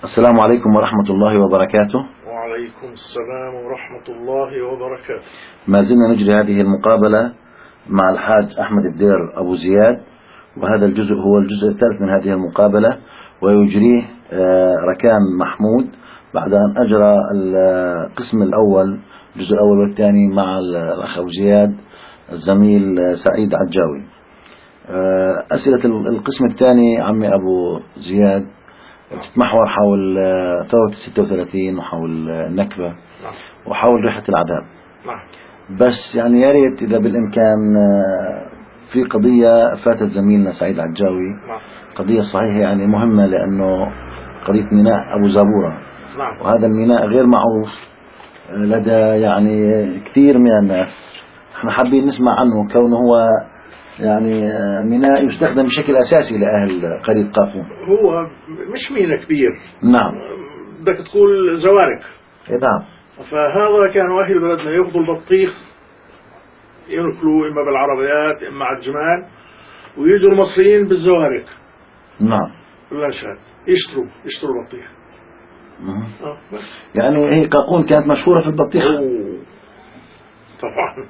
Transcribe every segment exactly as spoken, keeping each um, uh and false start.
السلام عليكم ورحمة الله وبركاته. وعليكم السلام ورحمة الله وبركاته. ما زلنا نجري هذه المقابلة مع الحاج أحمد الدير أبو زياد، وهذا الجزء هو الجزء الثالث من هذه المقابلة، ويجريه ركان محمود بعد أن أجرى القسم الأول الجزء الأول والثاني مع الأخ أبو زياد الزميل سعيد عجاوي. أسئلة القسم الثاني عمي أبو زياد تتمحور حول ثورة ستة وثلاثين وحول النكبة وحول ريحة العذاب. بس يعني يا ريت إذا بالإمكان في قضية فاتت زميلنا سعيد عجاوي، قضية صحيحة يعني مهمة، لأنه قضية ميناء أبو زابورة، وهذا الميناء غير معروف لدى يعني كثير من الناس. احنا حابين نسمع عنه، كونه هو يعني ميناء يستخدم بشكل أساسي لأهل قرية قافون. هو مش ميناء كبير، نعم، بدك تقول زوارق. نعم. فهذا كانوا أهل بلدنا يأخذوا البطيخ ينقلوا إما بالعربيات إما على الجمال، ويجوا المصريين بالزوارق. نعم. باللانشات يشتروا يشتروا بطيخ. آه بس. يعني هي قاقون كانت مشهورة في البطيخ. أوه. طبعا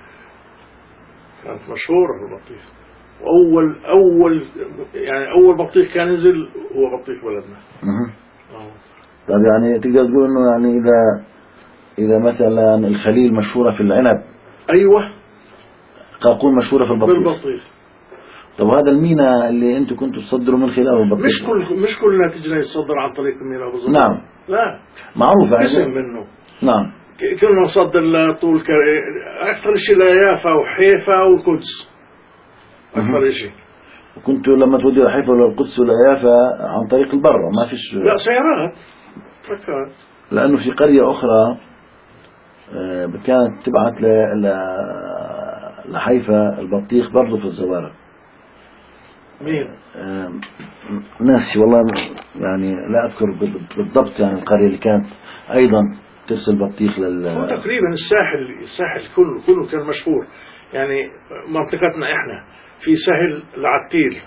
كانت مشهورة في البطيخ، وأول أول يعني أول بطيخ كان ينزل هو بطيخ بلدنا. آه. طيب يعني تقدر تقول إنه يعني إذا إذا مثلا الخليل مشهورة في العنب، أيوة، قاقون مشهورة في البطيخ. بالبطيخ. طب هذا الميناء اللي أنتم كنتوا تصدروا من خلاله البطيخ، مش كل مش كل ناتجنا يصدر عن طريق الميناء بالضبط. نعم. لا، معروف قسم منه. نعم. كنا نصدر لطول كري... أكثر شيء ليافا وحيفا والقدس أكثر شيء. وكنتوا لما تودوا لحيفا ولا القدس ولا يافا عن طريق البر، ما فيش؟ لا، سيارات تركات. لأنه في قرية أخرى كانت تبعت ل لحيفا البطيخ برضه في الزوارق. مين؟ ناسي والله، يعني لا أذكر بالضبط يعني القرية اللي كانت أيضا ترسل بطيخ لل. هو تقريبا الساحل الساحل كله كله كان مشهور، يعني منطقتنا إحنا في ساحل العتيل.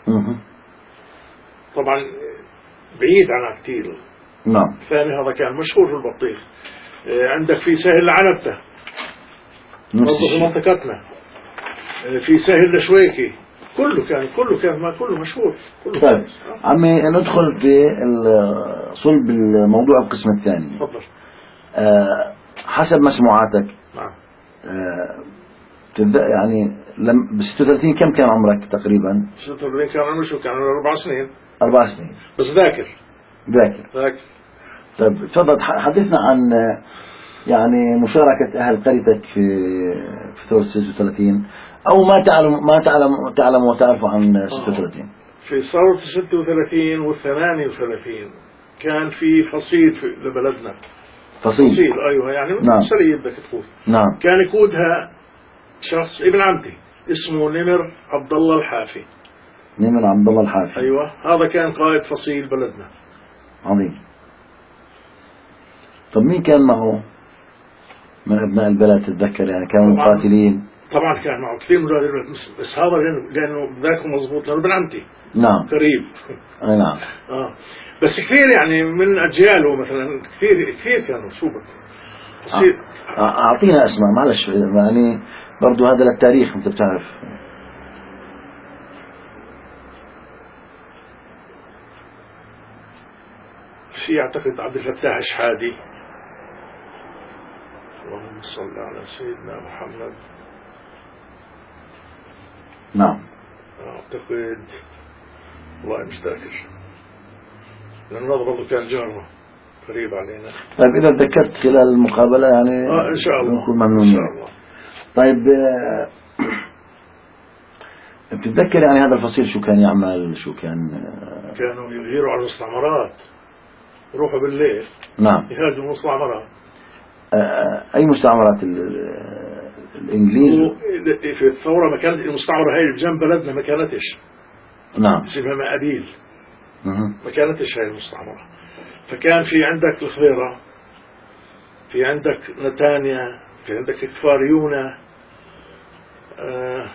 طبعا بعيد عن عتيل. نعم. الثاني هذا كان مشهور في البطيخ. عندك في ساحل العنبتة برضه في منطقتنا، في ساحل الشويكي، كله كان كله كان ما كله مشهور كله. طيب عمي ندخل في صلب الموضوع القسم الثاني. تفضل. أه حسب مسموعاتك. نعم. أه يعني لم ب ستة وثلاثين كم كان عمرك تقريبا؟ ستة وثلاثين كان عمري شو كان أربع سنين. أربع سنين بس ذاكر ذاكر ذاكر. طيب تفضل حدثنا عن يعني مشاركة أهل قريتك في في ثورة ستة وثلاثين، أو ما تعلم ما تعلم تعلم وتعرف عن ستة وثلاثين. في ثورة ستة وثلاثين وثمانية وثلاثين كان في فصيل في لبلدنا. فصيل. فصيل أيوة، يعني نعم. سرية بدك تقول. نعم. كان يقودها شخص ابن عمتي اسمه نمر عبد الله الحافي. نمر عبد الله الحافي. أيوة، هذا كان قائد فصيل بلدنا. عظيم. طب مين كان معه من أبناء البلد تتذكر؟ يعني كانوا مقاتلين؟ طبعا كان معه كثير مجاهدين، بس هذا لأنه ذاك مضبوط لأنه ابن عمتي. نعم. قريب. أي نعم. آه. بس كثير يعني من أجياله مثلا كثير كثير كانوا شو بك. أعطينا أسماء معلش، يعني برضو هذا للتاريخ أنت بتعرف. في أعتقد عبد الفتاح الشحادي. اللهم صل على سيدنا محمد. نعم. أعتقد والله مش ذاكر، لأنه هذا برضه كان جاره قريب علينا. طيب إذا تذكرت خلال المقابلة يعني آه إن شاء الله نكون ممنونين. إن شاء الله. طيب بتتذكر يعني هذا الفصيل شو كان يعمل؟ شو كان؟ كانوا يغيروا على المستعمرات، يروحوا بالليل. نعم. يهاجموا المستعمرات. أي مستعمرات؟ الإنجليز؟ في الثورة ما كانت المستعمرة هاي بجنب بلدنا ما كانتش. نعم. اسمها مقابيل. ما كانتش هاي المستعمرة. فكان في عندك الخضيرة، في عندك نتانيا، في عندك كفاريونا. آه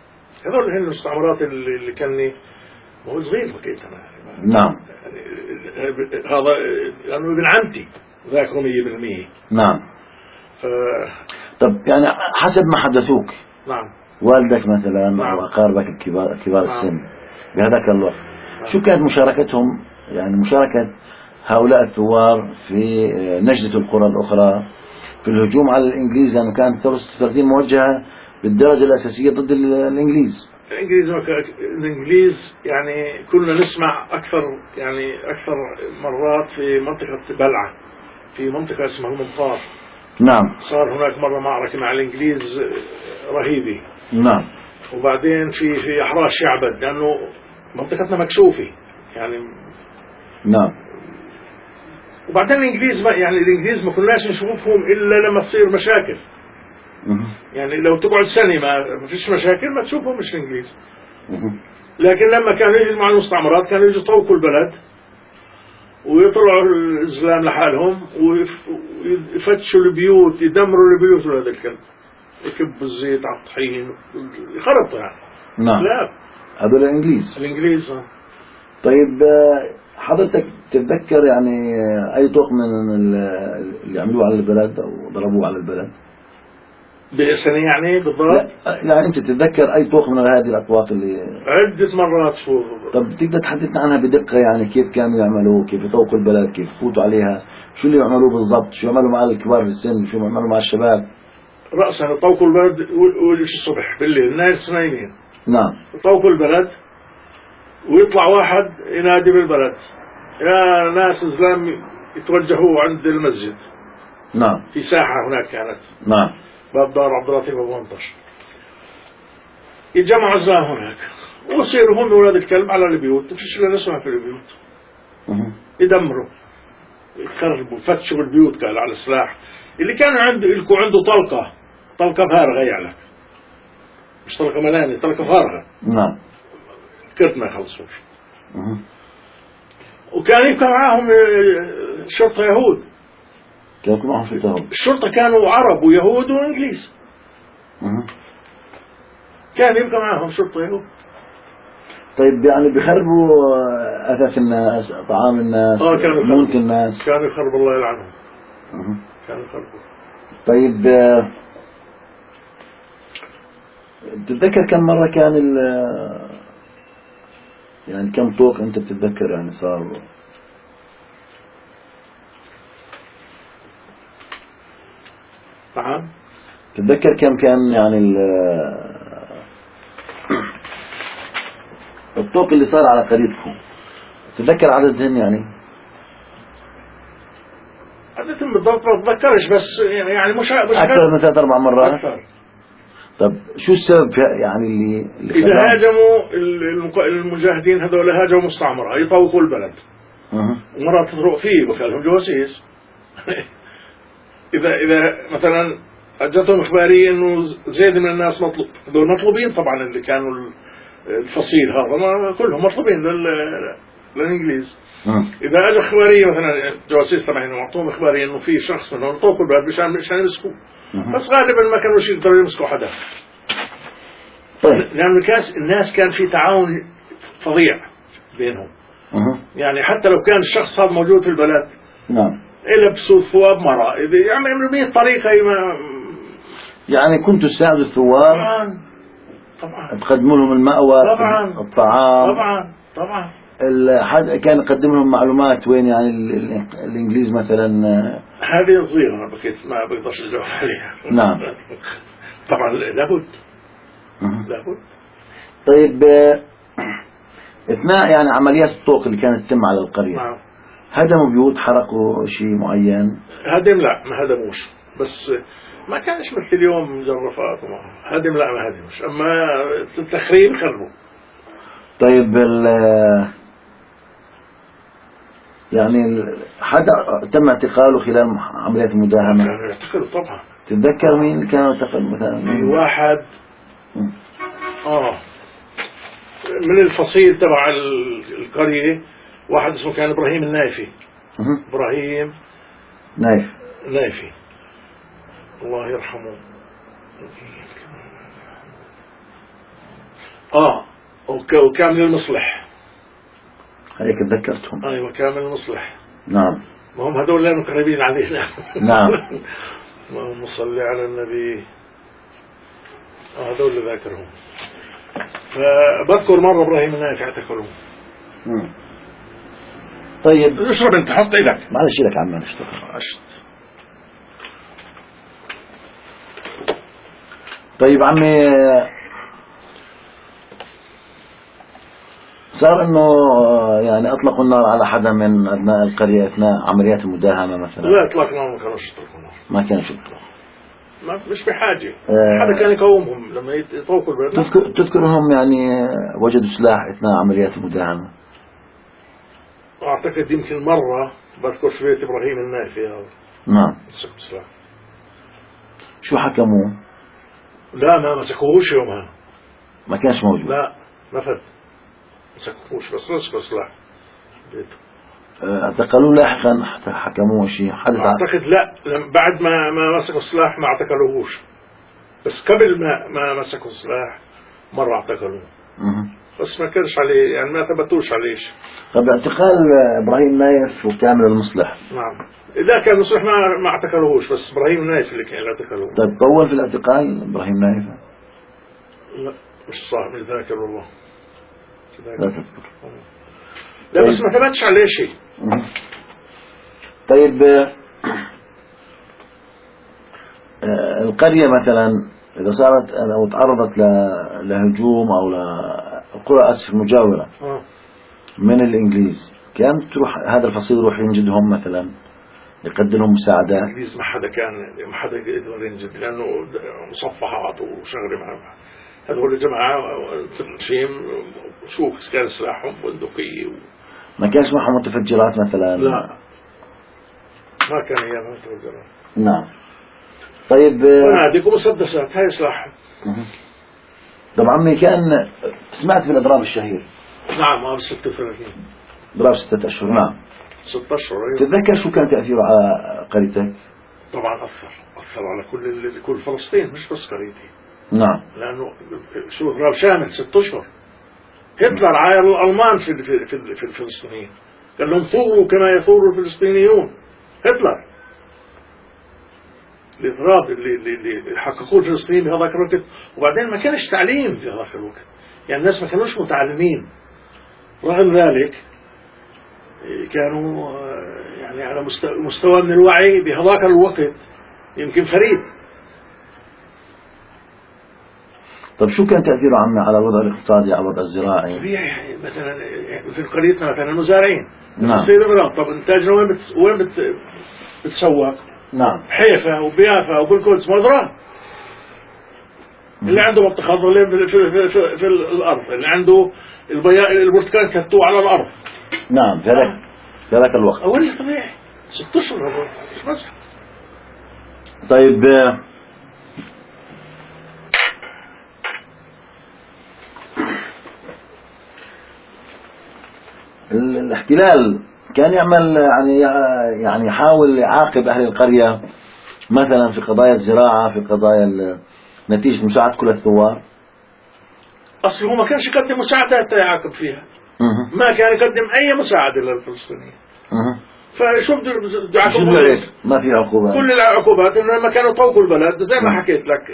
هذول هن المستعمرات اللي, اللي كاني هو صغير بكيت أنا. نعم. يعني هذا لأنه ابن عمتي ذاك مية بالمية. نعم. ف... طب يعني حسب ما حدثوك نعم والدك مثلا نعم. أو أقاربك الكبار كبار نعم. السن بهذاك الوقت، نعم. شو كانت مشاركتهم، يعني مشاركة هؤلاء الثوار في نجدة القرى الأخرى في الهجوم على الإنجليز، لأنه كانت ثورة ستة وثلاثين موجهة بالدرجة الأساسية ضد الإنجليز. الإنجليز الإنجليز يعني كنا نسمع أكثر يعني أكثر مرات في منطقة بلعة، في منطقة اسمها المنطار. نعم. صار هناك مرة معركة مع الإنجليز رهيبة. نعم. وبعدين في في أحراش شعبد، لأنه منطقتنا مكشوفة يعني. نعم. وبعدين الإنجليز ما يعني الإنجليز ما كناش نشوفهم إلا لما تصير مشاكل. مه. يعني لو تقعد سنة ما ما فيش مشاكل ما تشوفهم مش الإنجليز. مه. لكن لما كانوا يجوا مع المستعمرات كانوا يجوا يطوقوا البلد ويطلعوا الإسلام لحالهم ويفتشوا البيوت، يدمروا البيوت وهذا الكلام، يكبوا الزيت على الطحين يخرطوا يعني. نعم. لا هذول الإنجليز. الإنجليز. طيب حضرتك تتذكر يعني أي طوق من اللي عملوه على البلد أو ضربوه على البلد؟ بسنة يعني بالضبط؟ يعني أنت تتذكر أي طوق من هذه الأطواق اللي عدة مرات فوق. طب تقدر تحدثنا عنها بدقة، يعني كيف كانوا يعملوا، كيف يطوقوا البلد، كيف يفوتوا عليها، شو اللي يعملوه بالضبط، شو يعملوا مع الكبار في السن، شو يعملوا مع الشباب؟ رأسا يطوقوا البلد ويجوا الصبح بالليل الناس نايمين. نعم. يطوقوا البلد ويطلع واحد ينادي بالبلد يا ناس إسلام يتوجهوا عند المسجد. نعم. في ساحة هناك كانت. نعم. باب دار عبد اللطيف أبو منطش. يتجمعوا الزلام هناك ويصيروا هم ولاد الكلب على البيوت، فيش إلا نسمع في البيوت. مه. يدمروا يخربوا يفتشوا البيوت قال على السلاح اللي كانوا عنده يلقوا عنده طلقة طلقة فارغة يعني مش طلقة ملانة، طلقة فارغة. نعم. كرت ما يخلصوش. مه. وكان يبقى معاهم شرطة يهود. كان يكون معهم شرطة يهود. الشرطة كانوا عرب ويهود وإنجليز. مه. كان يبقى معاهم شرطة يهود. طيب يعني بيخربوا أثاث الناس، طعام الناس، آه كانوا ملك الناس. كانوا يخربوا الله يلعنهم. مه. كانوا يخربوا. طيب تتذكر كم مرة كان ال يعني كم طوق أنت بتتذكر يعني صار؟ نعم. تتذكر كم كان يعني ال الطوق اللي صار على قريتكم، تتذكر عددهن يعني؟ عددهم بالضبط ما أتذكرش بس يعني مش مش أكثر من ثلاث أربع مرات. أكثر. طب شو السبب يعني اللي, اللي إذا هاجموا المجاهدين هذول هاجموا مستعمرة يطوقوا البلد. أه. ومرات تطرق فيه بخلهم جواسيس. إذا إذا مثلا أجتهم إخبارية إنه زيد من الناس مطلوب، هذول مطلوبين طبعا اللي كانوا الفصيل هذا كلهم مطلوبين لل للإنجليز. أه. إذا أجى إخبارية مثلا جواسيس طبعا معطوهم إخبارية إنه في شخص منهم طوقوا البلد مشان مشان يمسكوه. بس غالبا ما كانوا شيء يقدروا يمسكوا حدا. طيب. لأن الناس الناس كان في تعاون فظيع بينهم. أه. يعني حتى لو كان الشخص هذا موجود في البلد. نعم. يلبسوا ثواب مرة، يعملوا بيه طريقة ما يعني كنتوا تساعدوا الثوار. طبعا طبعا. تقدموا لهم المأوى، طبعا الطعام. طبعا طبعا. حد كان يقدم لهم معلومات وين يعني الإنجليز مثلا. هذه صغيرة ما بكيت ما بقدرش أجاوب عليها. نعم. طبعا لابد. أه. لابد. طيب اثناء يعني عمليات الطوق اللي كانت تتم على القرية. نعم. هدموا بيوت، حرقوا شيء معين؟ هدم لا ما هدموش، بس ما كانش مثل اليوم مجرفات. هدم لا ما هدموش، أما التخريب خربوا. طيب ال يعني حدا تم اعتقاله خلال عمليات المداهمة؟ كانوا يعتقلوا طبعا. تتذكر مين اللي كانوا اعتقلوا مثلا؟ في واحد اه من الفصيل تبع القرية، واحد اسمه كان إبراهيم النايفي. أه. إبراهيم نايف نايفي الله يرحمه. اه وكان من المصلح. هيك تذكرتهم. ايوه كامل المصلح. نعم. ما هم هذول اللي قريبين علينا. نعم. اللهم صل على النبي. هذول اللي ذاكرهم. فبذكر مرة ابراهيم النايف اعتقلوه. طيب اشرب انت، حط ايدك. معلش لك عم نشتغل. عشت. طيب عمي، صار انه يعني اطلقوا النار على حدا من ابناء القرية اثناء عمليات المداهمة مثلا؟ لا اطلاق نار ما كانوش يطلقوا نار. ما كانوا يطلقوا. ما مش بحاجة. أه حدا كان يقاومهم لما يطوقوا البلد. تذكر تذكرهم يعني وجدوا سلاح اثناء عمليات المداهمة؟ اعتقد يمكن مرة بذكر في بيت ابراهيم النايفي هذا. نعم. مسك سلاح. شو حكموه؟ لا ما مسكوهوش يومها. ما كانش موجود. لا نفذ. مسكوهوش بس مسكوا سلاح بيته. اعتقلوه لاحقا حتى حكموه شيء حدث؟ اعتقد لا، بعد ما ما مسكوا السلاح ما اعتقلوهوش، بس قبل ما ما مسكوا السلاح مرة اعتقلوه. بس ما كانش عليه يعني ما ثبتوش عليه شيء. طب اعتقال ابراهيم نايف وكامل المصلح. نعم. إذا كان المصلح ما ما اعتقلوهوش، بس ابراهيم نايف اللي كان اعتقلوه. طيب طول في الاعتقال ابراهيم نايف؟ لا مش صعب ذاكر والله. لا تذكر. لا بس ما ثبتش عليه شيء. طيب القرية مثلا إذا صارت أو تعرضت لهجوم أو لقرى أسف المجاورة من الإنجليز، كان تروح هذا الفصيل يروح ينجدهم مثلا يقدم لهم مساعدات؟ الإنجليز ما حدا كان ما حدا يقدر ينجد، لأنه مصفحات وشغله مع هذول الجماعة تنشيم شوف كان سلاحهم بندقية و... ما كانش معهم متفجرات مثلا؟ لا ما كان ايام متفجرات. نعم. طيب فنادق ومسدسات هاي سلاحهم. طب عمي كان سمعت بالاضراب الشهير؟ نعم هذا ستة وثلاثين اضراب ستة اشهر. نعم ستة اشهر. تتذكر شو كان تأثيره على قريتك؟ طبعا اثر اثر على كل كل فلسطين مش بس قريتي. نعم. لانه شو اضراب شامل ست اشهر. هتلر عاير الالمان في في في, في الفلسطينيين، قال لهم ثوروا كما يثور الفلسطينيون. هتلر الاضراب اللي اللي اللي حققوه الفلسطينيين بهذاك الوقت. وبعدين ما كانش تعليم في هذاك الوقت، يعني الناس ما كانوش متعلمين. رغم ذلك كانوا يعني على مستوى من الوعي بهذاك الوقت يمكن فريد. طب شو كان تأثيره عمي على الوضع الاقتصادي على الوضع الزراعي؟ طبيعي مثلا في قريتنا مثلا المزارعين. نعم. طب انتاجنا وين بت... وين بت... بتسوق؟ نعم. حيفا وبيافا وبالقدس مزرعة. اللي عنده بط خضر في, في, في, في, في الأرض، اللي عنده البياء البرتقال كتوه على الأرض. نعم في ذاك في ذاك الوقت. أولي طبيعي ست أشهر هذول مش مزح. طيب الاحتلال كان يعمل يعني يعني يحاول يعاقب أهل القرية مثلا في قضايا الزراعة، في قضايا نتيجة مساعدة كل الثوار؟ أصله هو ما كانش يقدم مساعدات يعاقب فيها. أه. ما كان يقدم أي مساعدة للفلسطينيين. أه. فشوف بده يعاقبوا ما في عقوبات. كل العقوبات إنه لما كانوا طوقوا البلد زي ما حكيت لك،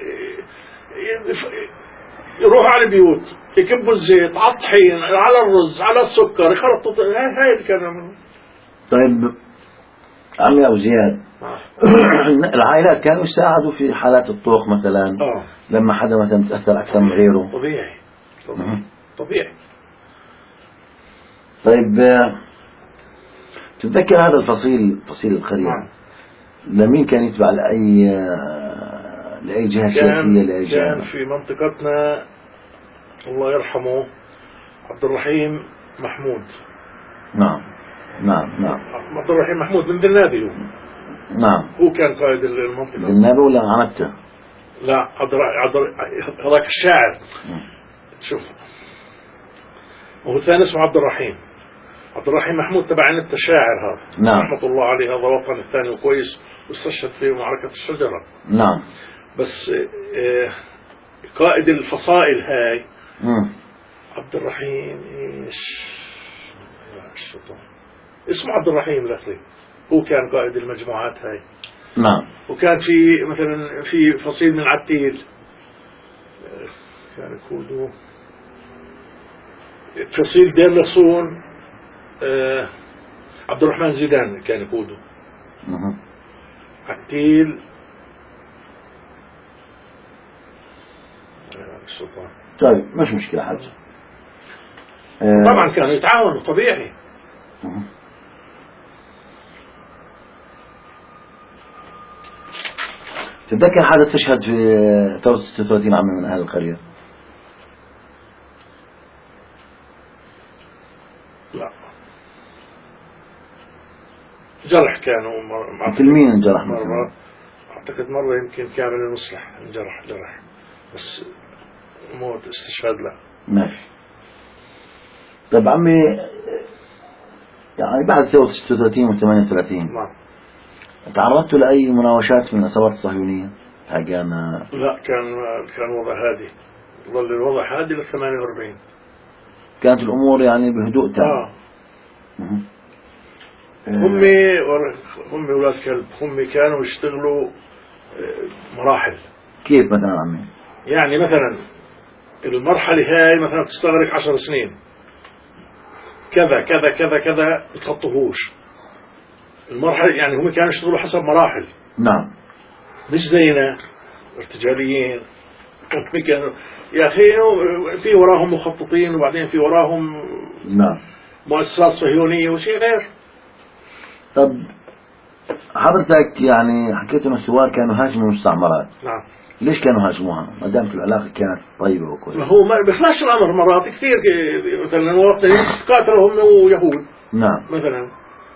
يروحوا على البيوت يكبوا الزيت على الطحين على الرز على السكر يخلطوا. هاي اللي كانوا يعملوا. طيب عمي أبو زياد، العائلات كانوا يساعدوا في حالات الطوق مثلا؟ آه. لما حدا مثلا تأثر أكثر من غيره؟ طبيعي طبيعي, طبيعي. طيب تتذكر هذا الفصيل فصيل القرية؟ نعم. لمين كان يتبع لأي لأي جهة سياسية لأي جهة؟ كان في منطقتنا الله يرحمه عبد الرحيم محمود. نعم نعم نعم. عبد الرحيم محمود من دلنابي. نعم. هو كان قائد المنطقة. دلنابي ولا عنبته؟ لا عبد هذاك الشاعر. م. شوف وهو الثاني اسمه عبد الرحيم. عبد الرحيم محمود تبع عنبته الشاعر هذا. نعم. رحمة الله عليه، هذا وطن الثاني وكويس واستشهد في معركة الشجرة. نعم. بس قائد الفصائل هاي م. عبد الرحيم ايش السلطان اسمه عبد الرحيم الأخري، هو كان قائد المجموعات هاي. نعم. وكان في مثلا في فصيل من عتيل كان يقودوا فصيل دير لصون، آه عبد الرحمن زيدان كان يقوده. عتيل السلطان. طيب مش مشكلة حاجة. آه طبعا كانوا يتعاونوا طبيعي. أه. تتذكر حدا استشهد في ثورة ستة وثلاثين عام من أهل القرية؟ لا. جرح كانوا مرة. مثل مين انجرح؟ مرة أعتقد مرة يمكن كامل المصلح انجرح جرح، بس موت استشهاد لا. ماشي. طيب عمي، يعني بعد ثورة ستة وثلاثين و ثمانية وثلاثين نعم تعرضت لأي مناوشات من العصابات الصهيونية؟ حاجانا؟ لا، كان كان وضع هادي، ظل الوضع هادي لل ثمانية وأربعين. كانت الأمور يعني بهدوء تام. آه. هم هم أولاد كلب، هم كانوا يشتغلوا مراحل. كيف مثلا عمي؟ يعني مثلا المرحلة هاي مثلا تستغرق عشر سنين، كذا كذا كذا كذا بتخطوهوش المرحلة. يعني هم كانوا يشتغلوا حسب مراحل. نعم. مش زينا ارتجاليين. كانوا يا أخي في وراهم مخططين، وبعدين في وراهم نعم مؤسسات صهيونية وشيء غير. طب حضرتك يعني حكيت انه الثوار كانوا هاجموا المستعمرات. نعم. ليش كانوا هاجموها ما دامت العلاقة كانت طيبة وكويسة؟ ما هو ما بيخلاش الأمر مرات كثير، مثلا وقت تقاتلوا هم ويهود. نعم. مثلا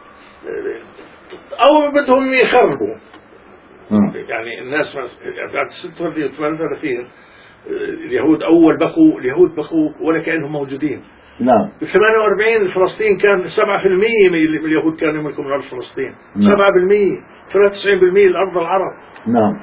أو بدهم يخربوا. مم. يعني الناس بعد ستة وثمانية وثلاثين اليهود أول بقوا اليهود بقوا ولا كأنهم موجودين. نعم. في ثمانية وأربعين فلسطين كان سبعة في المية من اليهود كانوا يملكوا من أرض فلسطين. نعم. سبعة بالمية، ثلاثة وتسعين بالمية الأرض العرب. نعم.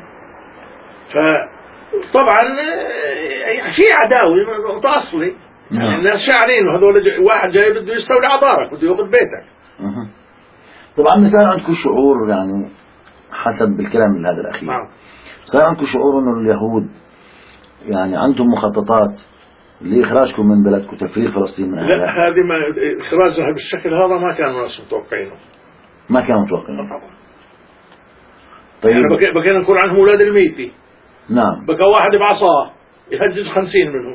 فطبعا في عداوة متأصلة. نعم. يعني الناس شاعرين وهذول جاي واحد جاي بده يستولي على دارك، بده ياخذ بيتك. أه. طبعا مثلا عندكم شعور، يعني حسب الكلام من هذا الأخير. نعم. صار عندكم شعور انه اليهود يعني عندهم مخططات لإخراجكم من بلدكم، تفريغ فلسطين من أهلها؟ لا، هذه ما إخراجها بالشكل هذا ما كانوا الناس متوقعينه. ما كانوا متوقعينه طبعا. طيب يعني بقى بقينا نقول عنهم أولاد الميتي. نعم. بقى واحد بعصاه يهجز خمسين منهم.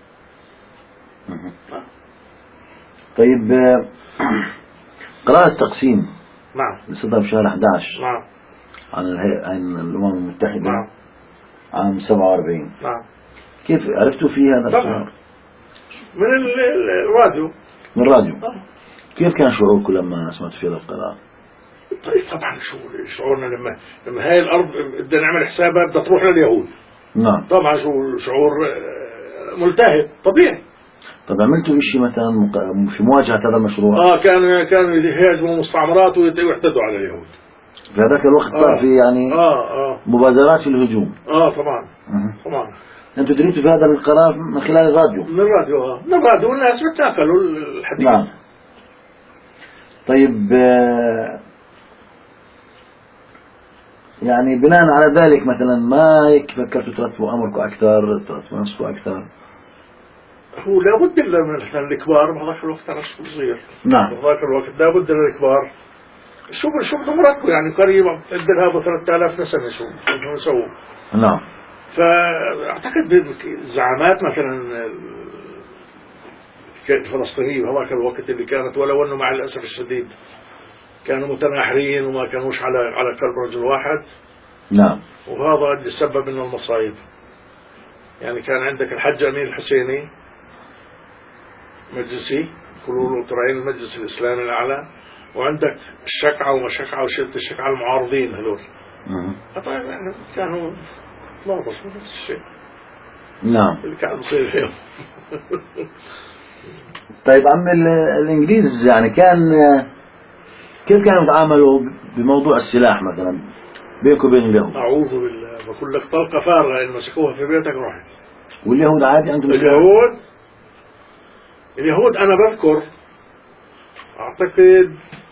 أه. طيب قرار التقسيم. نعم. اللي صدر بشهر أحد عشر. نعم. عن الأمم المتحدة. نعم. عام سبعة وأربعين. نعم. كيف عرفتوا فيه هذا القرار؟ من الراديو. من الراديو. آه. كيف كان شعوركم لما سمعتوا في هذا القرار؟ طيب طبعا شو شعورنا لما لما هاي الأرض بدنا نعمل حسابها بدها تروح لليهود. نعم. طبعا شو شعور ملتهب طبيعي. طب عملتوا شيء مثلا في مواجهة هذا المشروع؟ اه كانوا كانوا يهاجموا المستعمرات ويعتدوا على اليهود. في هذاك الوقت صار آه. في يعني آه آه. مبادرات في الهجوم. اه طبعا. أه. طبعا. انتوا دريتوا في هذا القرار من خلال الراديو؟ من الراديو. اه من الراديو، والناس بتاكلوا الحديث. نعم. طيب يعني بناء على ذلك مثلا ما هيك فكرتوا ترتبوا امركم اكثر، ترتبوا نفسكم اكثر؟ هو لابد من الكبار بهذاك الوقت انا صغير. نعم. بهذاك الوقت لابد للكبار شو شو بدهم يرتبوا، يعني قريبا ادلها ب ثلاثة آلاف سنه شو بدهم يسووا. نعم. فاعتقد الزعامات مثلا الفلسطينيه بهذاك الوقت اللي كانت، ولو انه مع الاسف الشديد كانوا متناحرين وما كانوش على على قلب رجل واحد. نعم. وهذا اللي سبب من المصايب. يعني كان عندك الحج أمين الحسيني مجلسي، يقولوا له تراعين المجلس الإسلامي الأعلى، وعندك الشكعة ومشكعة وشلة الشكعة المعارضين هذول. طيب يعني كانوا تلخبطوا نفس الشيء. نعم. اللي كان بصير اليوم. طيب عم الإنجليز يعني كان كيف كانوا يتعاملوا بموضوع السلاح مثلا بينكم وبين اليهود؟ أعوذ بالله، بقول لك طلقة فارغة إن مسكوها في بيتك روحي. واليهود عادي عندهم اليهود اليهود أنا بذكر أعتقد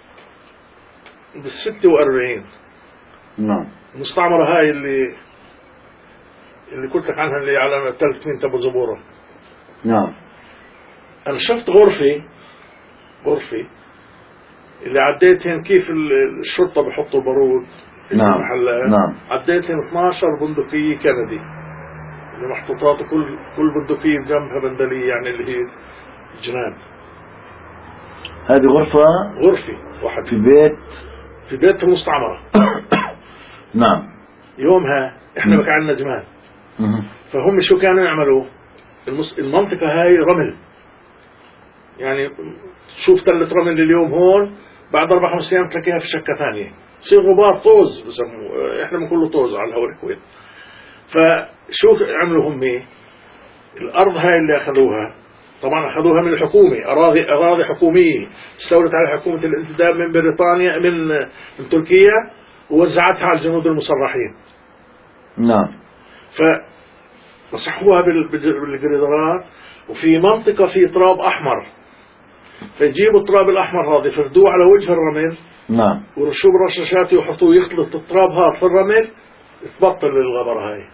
بالستة وأربعين. نعم. المستعمرة هاي اللي اللي قلت لك عنها اللي على ثلاث مين تبو زبورة. نعم. أنا شفت غرفي غرفي اللي عديتهن كيف الشرطة بحطوا البارود. نعم. نعم. عديتهن اثناشر بندقية كندي اللي محطوطات، كل كل بندقية جنبها بندلية، يعني اللي هي جنان. هذه غرفة غرفي واحد في بيت في بيت المستعمرة. نعم. يومها احنا بقى عندنا جمال. فهم شو كانوا يعملوا؟ المنطقة هاي رمل، يعني شوف تلة رمل اليوم هون، بعد أربع خمس أيام تلاقيها في شقة ثانية، يصير غبار طوز بسموه، احنا بنقول له طوز على الهواء الكويت. فشو عملوا هم؟ الأرض هاي اللي أخذوها، طبعا أخذوها من الحكومة، أراضي أراضي حكومية استولت على حكومة الانتداب من بريطانيا، من من تركيا، ووزعتها على الجنود المسرحين. نعم. فمسحوها بالجريدرات، وفي منطقة في تراب أحمر، فيجيبوا التراب الأحمر هذا يفردوه على وجه الرمل. نعم. ورشوه برشاشات ويحطوه يخلط التراب هذا في الرمل، تبطل الغبرة هاي.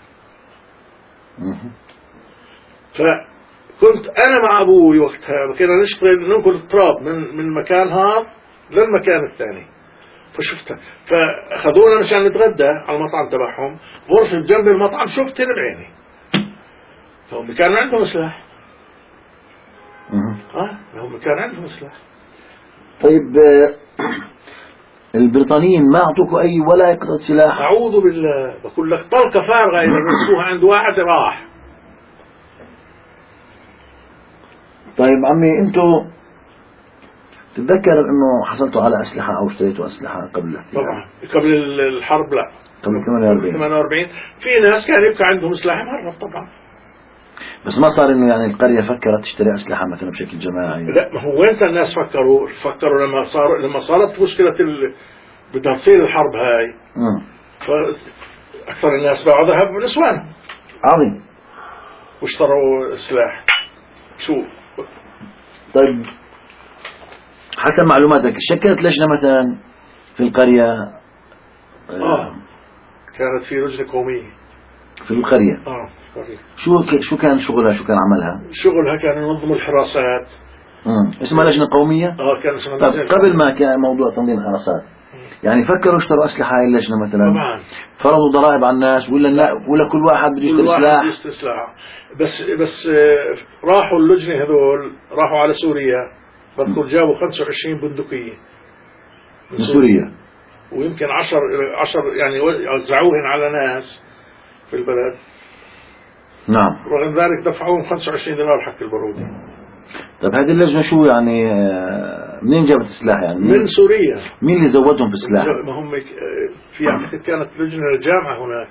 فكنت أنا مع أبوي وقتها كنا نشتغل ننقل التراب من من المكان هذا للمكان الثاني. فشفتها، فأخذونا مشان نتغدى على المطعم تبعهم، غرفة جنب المطعم شفتها بعيني. فهم كانوا عندهم سلاح. اه هم كان عندهم سلاح. طيب البريطانيين ما اعطوكوا اي ولا قطعة سلاح؟ اعوذ بالله، بقول لك طلقة فارغة اذا مسكوها عند واحد راح. طيب عمي انتو تتذكر انه حصلتوا على اسلحة او اشتريتوا اسلحة قبل؟ طبعا قبل الحرب لا. قبل ثمانية وأربعين. ثمانية وأربعين في ناس كان يبقى عندهم سلاح مهرب طبعا. بس ما صار انه يعني القرية فكرت تشتري اسلحة مثلا بشكل جماعي؟ لا، ما هو وين الناس فكروا فكروا لما صار لما صارت مشكلة ال... بدها تصير الحرب هاي. امم فاكثر الناس باعوا ذهب ونسوان. عظيم. واشتروا سلاح. شو طيب حسب معلوماتك شكلت لجنة مثلا في القرية؟ اه كانت في لجنة قومية في القرية. اه شو شو كان شغلها، شو كان عملها؟ شغلها كان ينظم الحراسات. امم اسمها لجنة قومية؟ اه كان اسمها طب قبل ما كان موضوع تنظيم الحراسات يعني فكروا اشتروا أسلحة هاي اللجنة مثلا؟ طبعا. فرضوا ضرائب على الناس ولا لا، ولا كل واحد بده يشتري سلاح؟ يشتري سلاح. بس بس راحوا اللجنة هذول راحوا على سوريا، بذكر جابوا خمسة وعشرين بندقية من سوريا، ويمكن عشر عشر يعني وزعوهن على ناس في البلد. نعم. ورغم ذلك دفعوهم خمسة وعشرين دينار حق البارودي. طيب هذه اللجنة شو يعني منين جابت السلاح يعني؟ من سوريا. مين اللي زودهم في السلاح؟ ما هم في يعني كانت لجنة الجامعة هناك،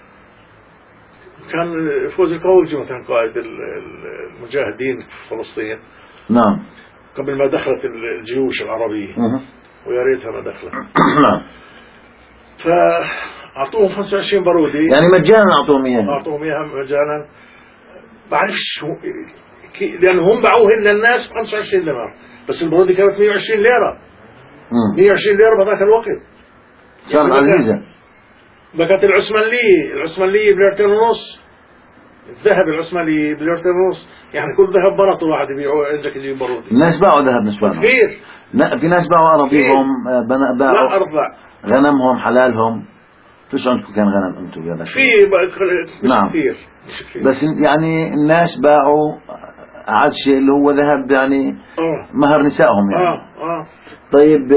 كان فوزي القوجي مثلا قائد المجاهدين في فلسطين. نعم. قبل ما دخلت الجيوش العربية ويا ريتها ما دخلت. نعم. فأعطوهم خمسة وعشرين بارودي يعني مجانا أعطوهم إياها؟ أعطوهم إياها مجانا. بعرفش لأن هم باعوهن للناس ب خمسة وعشرين دينار، بس البارودي كانت مئة وعشرين ليرة. مئة وعشرين ليرة بذاك الوقت صارت عزيزة. بقت العثمانية العثمانية بليرتين ونص، الذهب العثماني بليرتين ونص، يعني كل ذهب برطه واحد يبيعوه عندك يجيب بارودي. الناس باعوا ذهب نسبانهم كثير. في ناس باعوا أراضيهم، باعوا لا أرضع غنمهم حلالهم. فيش عندكم كان غنم أنتم يا باشا؟ في مش نعم. كثير مش كثير. بس يعني الناس باعوا أعز شيء اللي هو ذهب يعني آه. مهر نسائهم يعني. آه. آه. طيب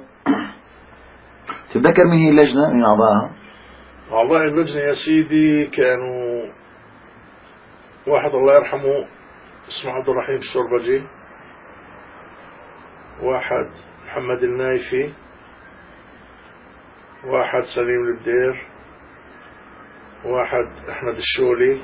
تتذكر مين هي اللجنة من أعضائها؟ والله اللجنة يا سيدي كانوا واحد الله يرحمه اسمه عبد الرحيم الشربجي، واحد محمد النايفي، واحد سليم الدير، واحد أحمد الشولي،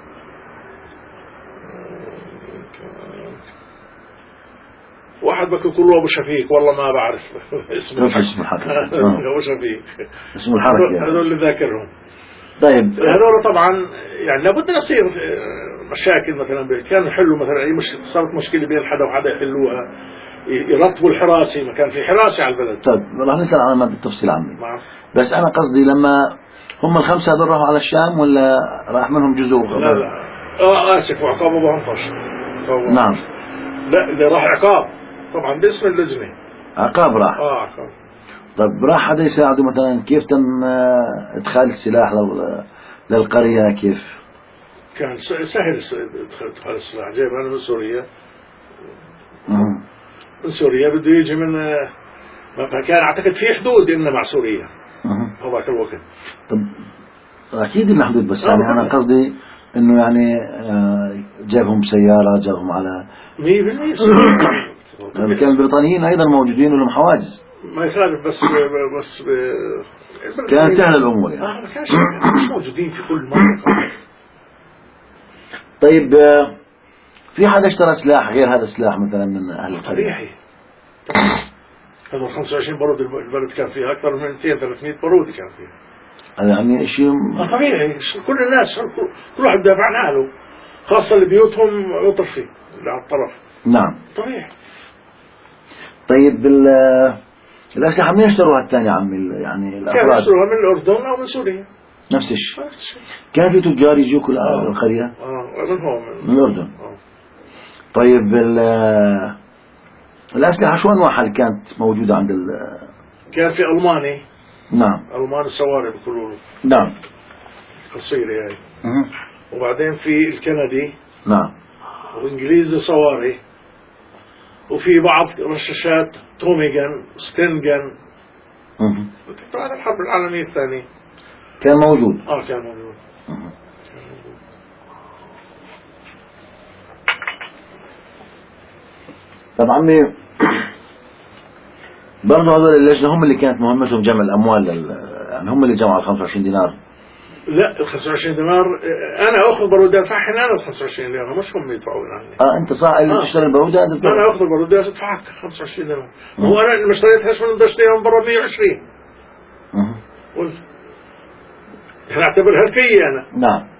واحد بكون كله أبو شفيق، والله ما بعرف اسمه. اسمه الحركة. أبو شفيق اسمه الحركة يعني. هذول اللي ذاكرهم. طيب هذول طبعا يعني لابد نصير مشاكل مثلا كانوا يحلوا مثلا أي مشكلة، صارت مشكلة بين حدا وحدا يحلوها، يرتبوا الحراسة، ما كان في حراسة على البلد. طيب راح نسأل عنها بالتفصيل عمي. نعم. بس أنا قصدي لما هم الخمسة هذول راحوا على الشام ولا راح منهم جزء؟ لا لا اه اسف، وعقاب ابو هنطش. نعم. لا اللي راح عقاب طبعا باسم اللجنة. عقاب راح. اه عقاب. طيب راح حدا يساعده مثلا؟ كيف تم ادخال السلاح للقرية؟ كيف كان سهل ادخال السلاح؟ جايب انا من سوريا. مم. من سوريا بده يجي من ما كان اعتقد في حدود إلنا مع سوريا هذاك الوقت. طب اكيد إنه حدود، بس يعني انا قصدي انه يعني جابهم سيارة، جابهم على مية بالمية. يعني كان البريطانيين ايضا موجودين ولهم حواجز. ما يخالف، بس بس كانت سهلة الامور يعني. اه ما كانش مش موجودين في كل منطقة. طيب في حدا اشترى سلاح غير هذا السلاح مثلا من اهل القرية؟ طبيعي. هذول خمسة وعشرين بارود البلد كان فيها اكثر من مئتين ثلاثمئة بارود كان فيها. هذا يعني شيء طبيعي، كل الناس كل واحد دافع عن حاله، خاصة اللي بيوتهم مطرفي اللي على الطرف. نعم طبيعي. طيب الأسلحة من يشتروها الثاني عمي؟ يعني الأفراد كانوا يشتروها من الأردن أو من سوريا. نفس الشيء. كان في تجار يجوكوا القرية؟ اه من هون من الأردن. آه. طيب الأسلحة شو أنواعها اللي كانت موجودة عند ال كان في ألماني. نعم. ألماني صواري بيقولوا له. نعم. قصيرة يعني. أه. وبعدين في الكندي. نعم. وإنجليزي صواري. وفي بعض رشاشات توميغان ستينغان. اها. بعد الحرب العالمية الثانية. كان موجود. اه كان موجود. أه. طب عمي برضه هذول اللجنة هم اللي كانت مهمتهم جمع الأموال لل... يعني هم اللي جمعوا خمسة وعشرين دينار. لا ال خمسة وعشرين دينار أنا أخذ برودات أدفعهن أنا ال خمسة وعشرين دينار، مش هم يدفعوا عني. اه أنت صح اللي تشتري البرودات؟ أنا أخذ البرودات أدفعك خمسة وعشرين دينار. هو أنا اللي اشتريتها من بدي أشتريها من برا مئة وعشرين. اها. قلت أنا أعتبرها الكية أنا. نعم.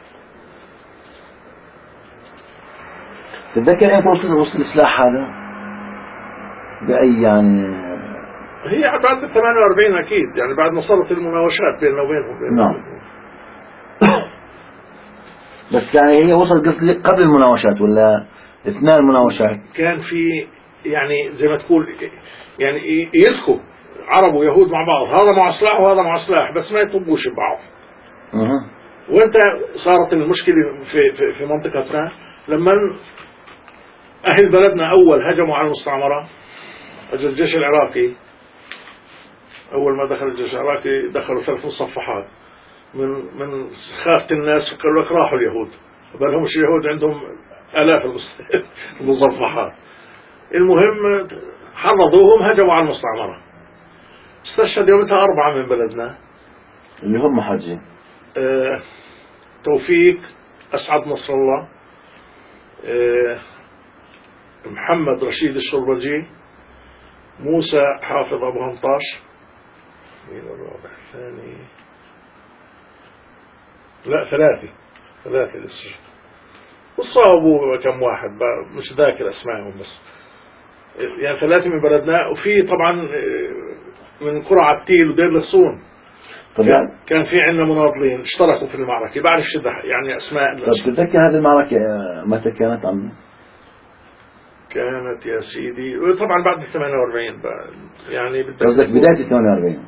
تتذكر أنت وصلت وصل السلاح هذا بأي يعني؟ هي بعد ال ثمانية وأربعين أكيد، يعني بعد ما صارت المناوشات بيننا وبينهم. نعم. بس يعني هي وصلت قبل المناوشات ولا اثناء المناوشات؟ كان في يعني زي ما تقول يعني يلكوا عرب ويهود مع بعض، هذا مع سلاح وهذا مع سلاح، بس ما يطبوش ببعض. اها. وانت صارت المشكلة في في, في منطقتنا لما أهل بلدنا أول هجموا على المستعمرة. أجل الجيش العراقي أول ما دخل الجيش العراقي دخلوا ثلاث مصفحات من من خافة الناس، قالوا لك راحوا اليهود، بل همش اليهود عندهم آلاف المصفحات. المهم حرضوهم هجموا على المستعمرة. استشهد يومتها أربعة من بلدنا اللي هم حاجين آه توفيق أسعد نصر الله، آه محمد رشيد الشربجي، موسى حافظ أبو هنطاش، مين الرابع الثاني؟ لا ثلاثة ثلاثة لسه، وصابوا كم واحد مش ذاكر أسمائهم، بس يعني ثلاثة من بلدنا. وفي طبعا من قرى عبتيل ودير للصون كان, كان في عندنا مناضلين اشتركوا في المعركة. بعرف شو يعني أسماء. طب تتذكر هذه المعركة متى كانت عمي؟ كانت يا سيدي طبعا بعد ال ثمانية وأربعين يعني قصدك بداية ال ثمانية وأربعين؟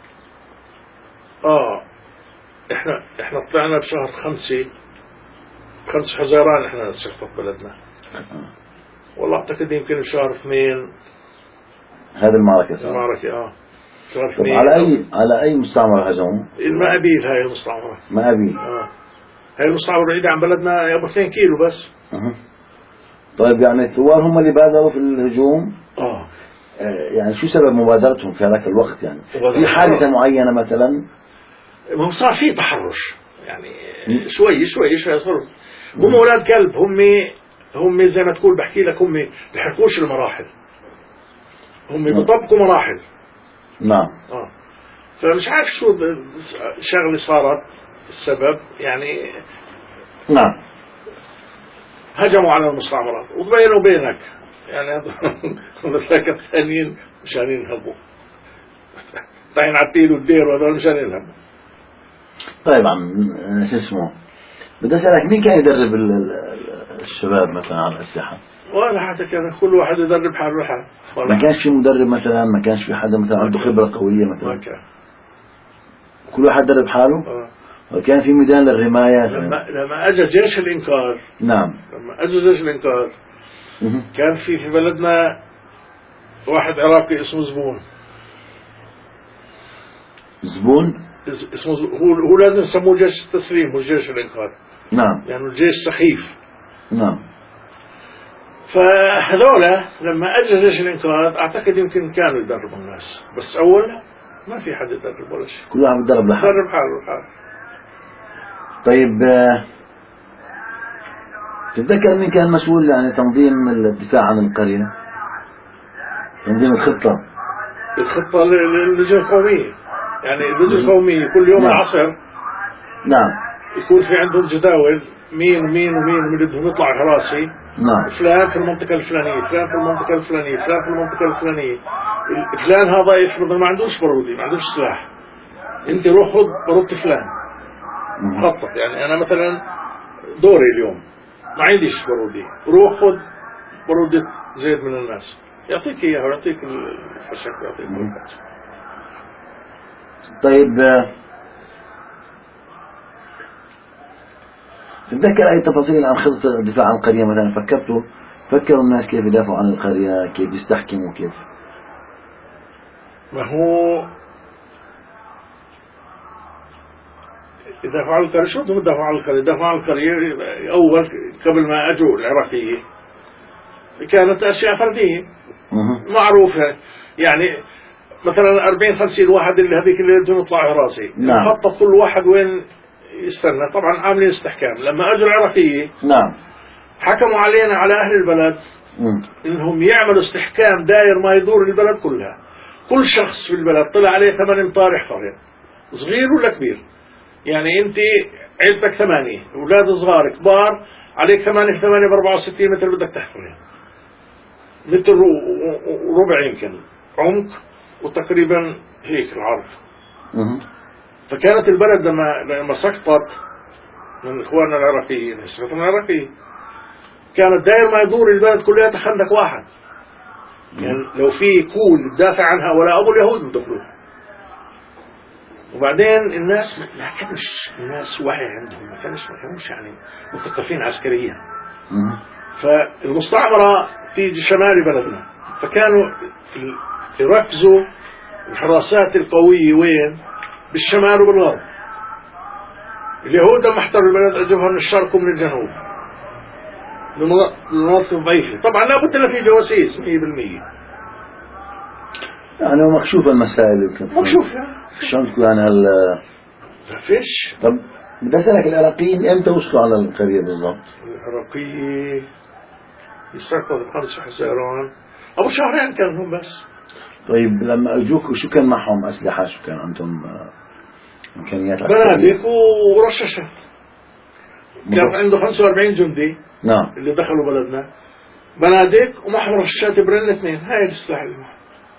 اه احنا احنا طلعنا بشهر خمسة خمس حزيران احنا سقطت بلدنا. آه. والله اعتقد يمكن بشهر اثنين هذه المعركة صار. المعركة اه شهر اثنين. على اي على اي مستعمرة هجموا؟ المأبيل. هاي المستعمرة مأبيل. اه هاي المستعمرة بعيدة عن بلدنا يا ابو اثنين كيلو بس. اها. طيب يعني الثوار هم اللي بادروا في الهجوم؟ اه يعني شو سبب مبادرتهم في هذاك الوقت يعني؟ في حادثة معينة مثلا؟ ما صار في تحرش يعني شوي شوي شوي صار. هم أولاد كلب، هم هم زي ما تقول بحكي لك هم بحكوش المراحل، هم بيطبقوا مراحل. نعم. اه فمش عارف شو الشغلة صارت السبب يعني. نعم. هجموا على المستعمرات وبينه وبينك يعني هذول الثانيين مشان ينهبوا، طاين عالتيل والدير وهذول مشان ينهبوا. طيب عم شو اسمه، بدي أسألك مين كان يدرب الشباب مثلا على الأسلحة؟ ولا حتى كان كل واحد يدرب حاله حاله. ما كانش في مدرب مثلا، ما كانش في حدا مثلا عنده خبرة قوية مثلا؟ ما كان، كل واحد درب حاله؟ آه. وكان في ميدان للرماية لما لما اجى جيش الانكار. نعم. لما اجى جيش الانكار كان في في بلدنا واحد عراقي اسمه زبون. زبون؟ اسمه هو هو لازم يسموه جيش التسليم مش جيش الانكار. نعم. يعني الجيش سخيف. نعم. فهذولا لما اجى جيش الانقاذ اعتقد يمكن كانوا يدربوا الناس، بس اول ما في حد يدرب ولا شيء، كل واحد يدرب لحاله. يدرب حاله حاله. طيب تتذكر مين كان مسؤول عن تنظيم الدفاع عن القرية؟ تنظيم الخطة. الخطة للجنة القومية، يعني اللجنة القومية كل يوم نعم. العصر نعم يكون في عندهم جداول مين ومين ومين من بدهم يطلعوا حراسي. نعم. فلان في المنطقة الفلانية، فلان في المنطقة الفلانية، فلان في المنطقة الفلانية. فلان هذا يفرض ما عندوش بارودي، ما عندوش سلاح، انت روح خذ بارودة فلان خطط. يعني انا مثلا دوري اليوم ما عنديش بارودي، روح خذ بارودة زيد من الناس يعطيك اياها ويعطيك الفشك ويعطيك كل حاجة. طيب تتذكر أي تفاصيل عن خطة الدفاع عن القرية مثلا؟ فكرتوا فكروا الناس كيف يدافعوا عن القرية، كيف يستحكموا، كيف؟ ما هو يدافعوا عن القرية، شو بدهم يدافعوا عن القرية؟ يدافعوا عن القرية أول قبل ما أجوا العراقية كانت أشياء فردية معروفة، يعني مثلا أربعين خمسين واحد اللي هذيك اللي بدهم يطلعوا راسي. نعم. خطط كل واحد وين يستنى، طبعا عاملين استحكام. لما أجوا العراقية نعم حكموا علينا على أهل البلد مم. إنهم يعملوا استحكام داير ما يدور البلد كلها. كل شخص في البلد طلع عليه ثمان امتار يحفظهم، صغير ولا كبير. يعني أنت عيلتك ثمانية أولاد صغار كبار، عليك ثمانية ثمانية بأربعة وستين متر بدك تحفظهم، متر وربع يمكن عمق وتقريبا هيك العرض. مم. فكانت البلد لما لما سقطت من إخواننا العراقيين، سقطت من العراقيين، كانت داير ما يدور البلد كلها خندق واحد. يعني لو في كول تدافع عنها ولا أبو اليهود بدخلوها. وبعدين الناس ما كانش الناس وعي عندهم، ما كانش ما كانوش يعني مثقفين عسكريا. فالمستعمرة تيجي شمال بلدنا، فكانوا يركزوا الحراسات القوية وين؟ بالشمال وبالغرب. اليهود لما احتلوا البلد اجوها من الشرق ومن الجنوب للمناطق الضعيفة. طبعا لابد له في جواسيس مية بالمية، يعني مكشوفة المسائل مكشوفة شلون تكون عن هال ما فيش. طب بدي أسألك العراقيين امتى وصلوا على القرية بالضبط؟ العراقية يستيقظوا بخمس حزيران أبو شهرين كانوا بس. طيب لما اجوك شو كان معهم اسلحه؟ شو كان عندهم امكانيات بنادق ورشاشات. كان عنده خمسة وأربعين جندي. نعم. اللي دخلوا بلدنا بنادق ومعهم رشاشات برن اثنين، هاي السلاح اللي معهم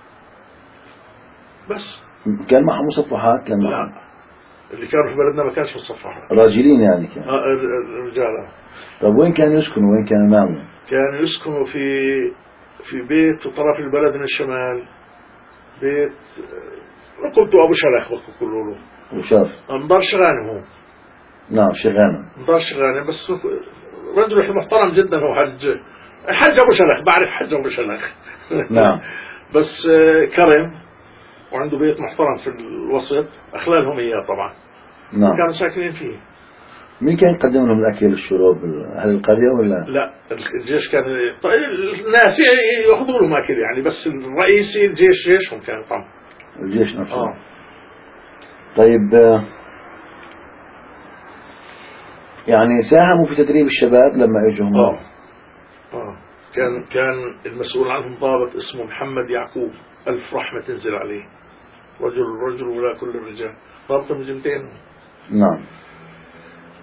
بس. كان معهم مصفحات؟ كان معهم لا، اللي كانوا في بلدنا ما كانش مصفحات، راجلين يعني كان. آه الرجال. طيب وين كانوا يسكنوا؟ وين كانوا يناموا؟ كانوا يسكنوا في في بيت في طرف البلد من الشمال، بيت قلت أبو شلخ وقت كله له وشاف مدار شغانة. هو نعم شغانة، مدار شغانة، بس رجل محترم جدا. هو حج حج أبو شلخ، بعرف حج أبو شلخ. نعم. بس كرم وعنده بيت محترم في الوسط، أخلالهم إياه طبعا. نعم. كانوا ساكنين فيه. مين كان يقدم لهم الأكل والشرب؟ أهل القرية ولا؟ لا، الجيش كان الناس يأخذوا لهم أكل يعني، بس الرئيسي الجيش جيشهم كان طبعا الجيش نفسه. آه. طيب يعني ساهموا في تدريب الشباب لما اجوا هم؟ آه. آه. كان كان المسؤول عنهم ضابط اسمه محمد يعقوب، ألف رحمة تنزل عليه، رجل رجل ولا كل الرجال، ضابط من جنتين. نعم.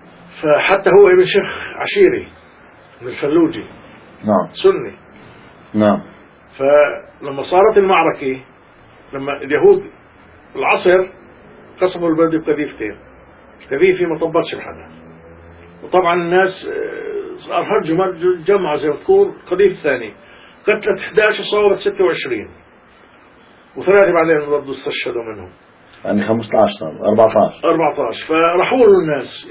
فحتى هو ابن شيخ عشيري من الفلوجي. نعم. سني. نعم. فلما صارت المعركة، لما اليهود العصر قسموا البلد بقذيفتين، قذيفة ما طبتش بحدا، وطبعا الناس صار هرجوا جمعوا زي ما تكون قذيفة ثانية، قتلت إحدى عشر وصوبت ستة وعشرين، وثلاثة بعدين برضه استشهدوا منهم، يعني خمسة عشر صار أربعة عشر أربعة عشر. فرحوا له الناس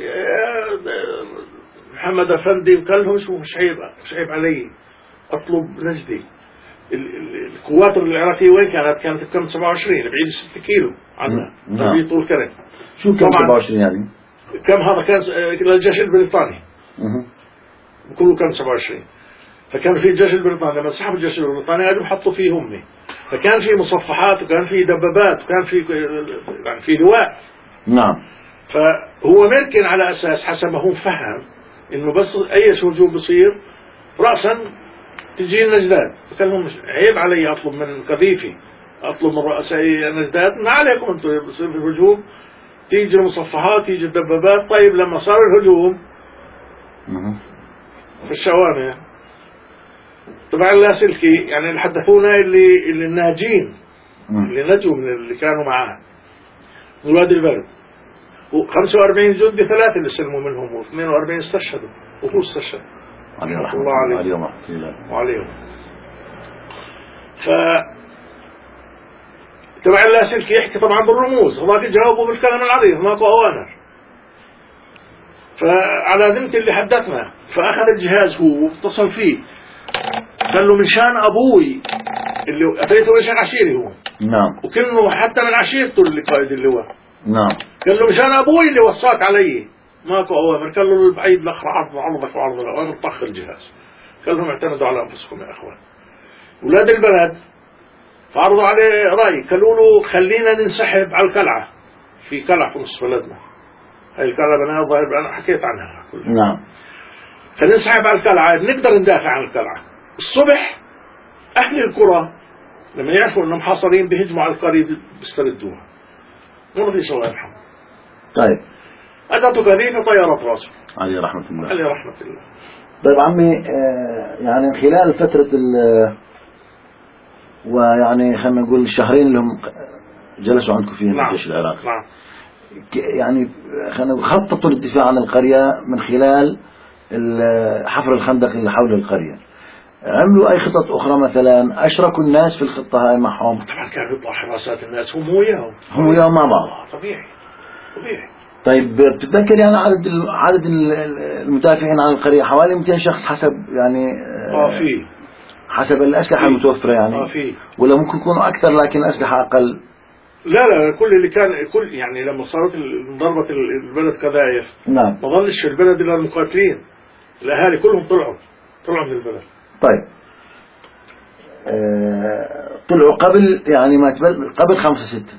محمد أفندي، وقال لهم شو مش عيب مش عيب علي أطلب نجدي. القوات العراقية وين كانت؟ كانت بكم سبعة وعشرين، بعيد ستة كيلو عنا، نعم. طول كرم. شو كم سبعة وعشرين يعني؟ كم هذا كان للجيش البريطاني، كله كان سبعة وعشرين. فكان في الجيش البريطاني، لما سحب الجيش البريطاني قالوا حطوا فيه هم، فكان في مصفحات وكان في دبابات وكان في يعني في لواء. نعم. فهو ممكن على أساس حسب ما هو فهم إنه بس أي هجوم بصير رأسا تجي النجدات، فقال لهم عيب علي أطلب من قذيفي، أطلب من رؤساء النجدات، ما عليكم أنتم بصير في الهجوم تيجي المصفحات تيجي الدبابات. طيب لما صار الهجوم في الشوارع طبعا اللاسلكي يعني اللي حدثونا اللي اللي الناجين اللي نجوا من اللي كانوا معاه من وادي البرد، وخمسة وأربعين جندي ثلاثة اللي سلموا منهم، واثنين وأربعين استشهدوا وهو استشهد. عليه رحمة الله عليه. عليهم رحمة الله وعليهم. ف تبع اللاسلكي يحكي طبعا بالرموز، هذاك جاوبوا بالكلام العريض ماكو أوامر. فعلى ذمة اللي حدثنا، فأخذ الجهاز هو واتصل فيه، قال له من شان أبوي اللي أتيته من شان عشيري هو. نعم. وكأنه حتى من عشيرته اللي قائد اللواء. نعم. قال له من شان أبوي اللي وصاك علي ماكو أوامر. قال له البعيد لك عرض عرضك وعرض الأوامر، طخ الجهاز. قال لهم اعتمدوا على أنفسكم يا أخوان. أولاد البلد فعرضوا عليه رأي، قالوا له خلينا ننسحب على القلعة، في قلعة في نص بلدنا، هاي القلعة بناها ظاهر أنا حكيت عنها كلها. نعم. فننسحب على القلعة، نقدر ندافع عن القلعة. الصبح أهل القرى لما يعرفوا أنهم محاصرين بيهجموا على القرية بيستردوها. ما رضيش الله يرحمه. طيب. أتته قذيفة طيرت راسه. عليه رحمة الله. عليه رحمة الله. طيب عمي، آه يعني خلال فترة ال ويعني خلينا نقول الشهرين اللي هم جلسوا عندكم فيهم نعم. الجيش العراقي. نعم. يعني خلينا نقول خططوا للدفاع عن القرية من خلال حفر الخندق اللي حول القرية. عملوا أي خطط أخرى مثلا؟ أشركوا الناس في الخطة هاي معهم؟ طبعا كانوا يطلعوا حراسات الناس هم وياهم. هم وياهم مع بعض. طبيعي طبيعي. طيب بتتذكر يعني عدد عدد المدافعين عن القرية حوالي مئتين شخص حسب يعني اه في حسب الأسلحة المتوفرة يعني، اه في ولا ممكن يكونوا أكثر لكن الأسلحة أقل؟ لا لا كل اللي كان كل يعني لما صارت ضربة البلد قذائف نعم ما ظلش في البلد إلا المقاتلين، الأهالي كلهم طلعوا طلعوا من البلد. طيب آه طلعوا قبل يعني ما تبل قبل خمسة ستة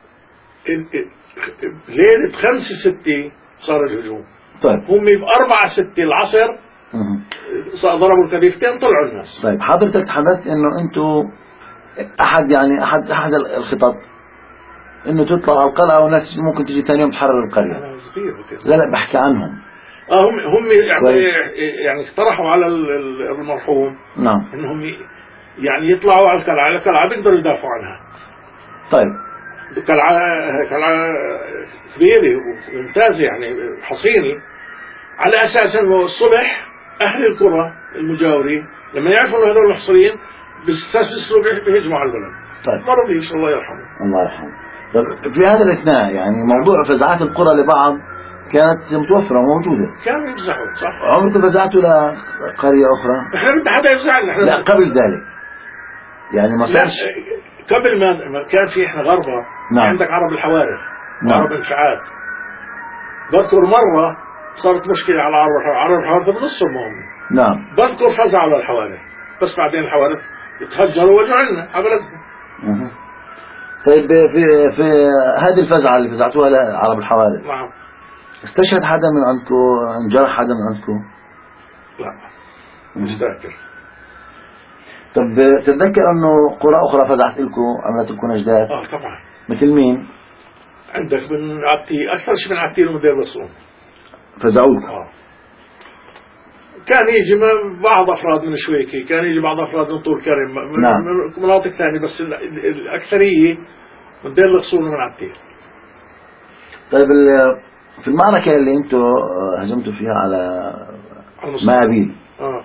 ليلة خمسة ستة صار الهجوم. طيب هم بأربعة ستة العصر ضربوا القذيفتين طلعوا الناس. طيب حضرتك تحدثت إنه أنتوا أحد يعني أحد أحد الخطط إنه تطلع على القلعة وناس ممكن تجي ثاني يوم تحرر القرية. لا لا بحكي عنهم. اه هم هم يعني يعني اقترحوا على المرحوم نعم إنهم يعني يطلعوا على القلعة، على القلعة بيقدروا يدافعوا عنها. طيب قلعة قلعة كبيرة وممتازة يعني حصينة، على أساس إنه الصبح أهل القرى المجاورين لما يعرفوا إنه هذول محصورين بيستسلموا بيهجموا على البلد. طيب ما رضيش الله يرحمه. الله يرحمه. طيب في هذا الأثناء يعني موضوع فزعات القرى لبعض كانت متوفرة وموجودة. كانوا يفزعوا صح. عمركم فزعتوا لقرية أخرى؟ إحنا بدنا حدا يفزعنا. إحنا لا قبل ذلك يعني ما صارش. قبل ما كان في إحنا غربة. نعم. عندك عرب الحوارث. نعم. عرب انشعات. بذكر مرة صارت مشكلة على عرب الحوارث، عرب الحوارث بنصهم هم. نعم. بذكر فزعوا على الحوارث، بس بعدين الحوارث يتهجروا وجوا لنا على بلدنا. أه. طيب في في هذه الفزعة اللي فزعتوها لعرب الحوارث. نعم. استشهد حدا من عندكم؟ انجرح حدا من عندكم؟ لا مش فاكر. طب تتذكر انه قرى اخرى فزعت لكم عملت لكم نجدات؟ اه طبعا. مثل مين؟ عندك من عتي اكثر شيء من عتيل ومدير رسوم فزعوك؟ اه كان يجي بعض أفراد من شويكي، كان يجي بعض أفراد من طول كرم، من, نعم. من مناطق ثانية، بس الأكثرية من دير الغصون ومن عتير. طيب في المعركة اللي انتوا هجمتوا فيها على مابيل اه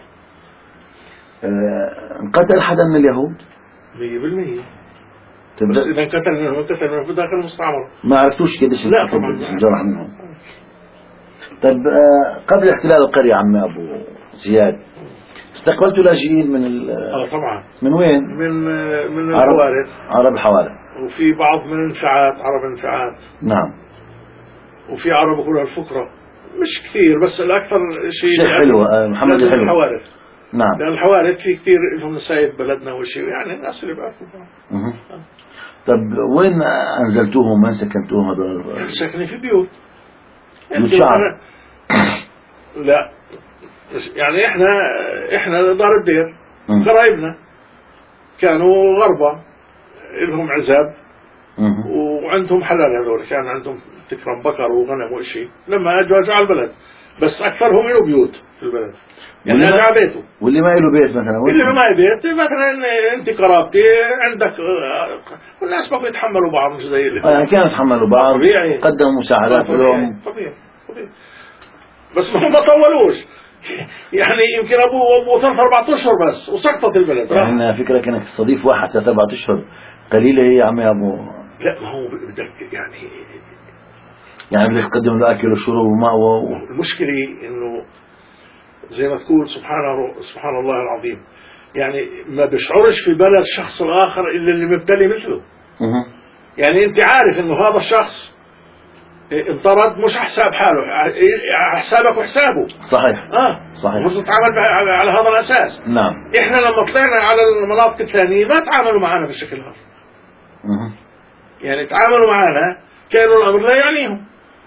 انقتل حدا من اليهود؟ مية بالمية. بس إذا انقتل منهم انقتل منهم في داخل المستعمرة. ما عرفتوش قديش لا طبعا انجرح منهم. طيب قبل احتلال القرية عم أبو زياد استقبلتوا لاجئين من ال اه طبعا. من وين؟ من من عرب الحوارث. عرب الحوارث. وفي بعض من الانفعات، عرب الانفعات. نعم. وفي عرب يقولوا الفكرة، مش كثير بس الأكثر شيء شيء حلو محمد الحلو. الحوارث. نعم. لأن الحوارث في كثير لهم نسايب بلدنا وشيء، يعني الناس اللي بيعرفوا. أه. طب وين أنزلتوهم؟ وين سكنتوهم هذول؟ ساكنين في بيوت. بيوت شعب. لا يعني احنا احنا دار الدير قرايبنا كانوا غربة لهم عزاب وعندهم حلال، هذول كان عندهم تكرم بقر وغنم وشيء. لما اجوا اجوا على البلد، بس اكثرهم له بيوت في البلد، يعني اجوا على بيته. واللي ما له بيت مثلا؟ اللي ما له بيت مثلا انت قرابتي عندك، والناس بقوا يتحملوا بعض مش زي اللي يعني كانوا يتحملوا بعض، طبيعي. قدموا مساعدات لهم. طبيعي طبيعي. بس ما طولوش يعني يمكن ابوه ابوه ثلاث اربع اشهر بس وسقطت البلد. يعني فكرة كانك تستضيف واحد ثلاث اربع اشهر قليلة هي يا عمي ابو. لا ما هو بدك يعني يعني بدك تقدم له اكل وشرب وماء و... المشكلة انه زي ما تقول سبحان سبحان الله العظيم، يعني ما بيشعرش في بلد الشخص الاخر الا اللي مبتلي مثله. أه. يعني انت عارف انه هذا الشخص انطرد مش حساب حاله، حسابك وحسابه. صحيح. اه صحيح. مش نتعامل على هذا الاساس. نعم. احنا لما طلعنا على المناطق الثانية ما تعاملوا معنا بالشكل هذا. أه. يعني تعاملوا معنا كانوا الامر لا يعنيهم.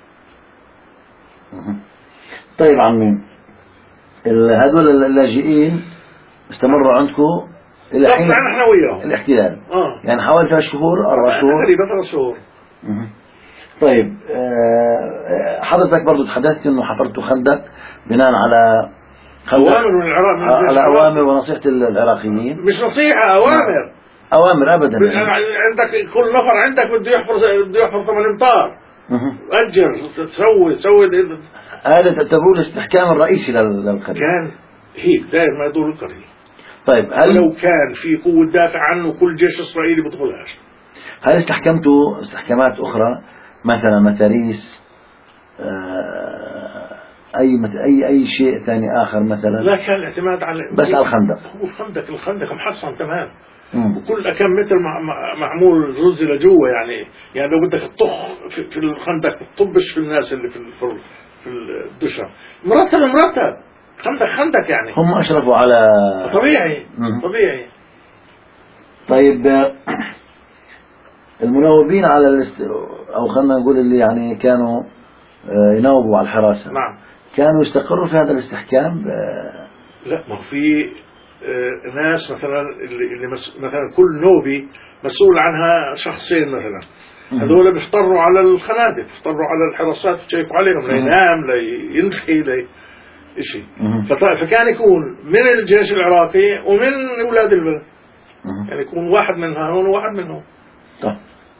أه. طيب عمي هذول اللاجئين استمروا عندكم الى حين احنا وياهم الاحتلال؟ اه يعني حوالي ثلاث شهور اربع شهور تقريبا ثلاث شهور. أه. طيب أه حضرتك برضو تحدثت انه حفرتوا خندق بناء على اوامر من العراق، من على اوامر ونصيحة العراقيين. مش نصيحة، اوامر. اوامر ابدا. يعني. عندك كل نفر عندك بده يحفر بده يحفر ثمان امتار. أه. اجر تسوي تسوي هذا تعتبروه الاستحكام الرئيسي للقرية؟ كان هيك دائر ما يدور القرية. طيب هل لو كان في قوة دافع عنه كل جيش اسرائيلي بدخلهاش. هل استحكمتوا استحكامات اخرى مثلا متاريس اي مت... اي اي شيء ثاني اخر مثلا؟ لا كان الاعتماد على بس على الخندق. هو الخندق الخندق محصن تمام. مم. وكل كم متر معمول رز لجوا، يعني يعني لو بدك تطخ في, في الخندق تطبش في الناس اللي في في الدشة. مرتب مرتب خندق خندق يعني. هم اشرفوا على طبيعي. مم. طبيعي. طيب المناوبين على الاست... او خلينا نقول اللي يعني كانوا يناوبوا على الحراسة. نعم. كانوا يستقروا في هذا الاستحكام؟ لا ما في ناس مثلا اللي مثلا كل نوبي مسؤول عنها شخصين مثلا، هذول بيفطروا على الخنادق، بيفطروا على الحراسات بتشيكوا عليهم لينام لينفحي لي شيء. فكان يكون من الجيش العراقي ومن اولاد البلد، يعني يكون واحد من هون وواحد من هون. طيب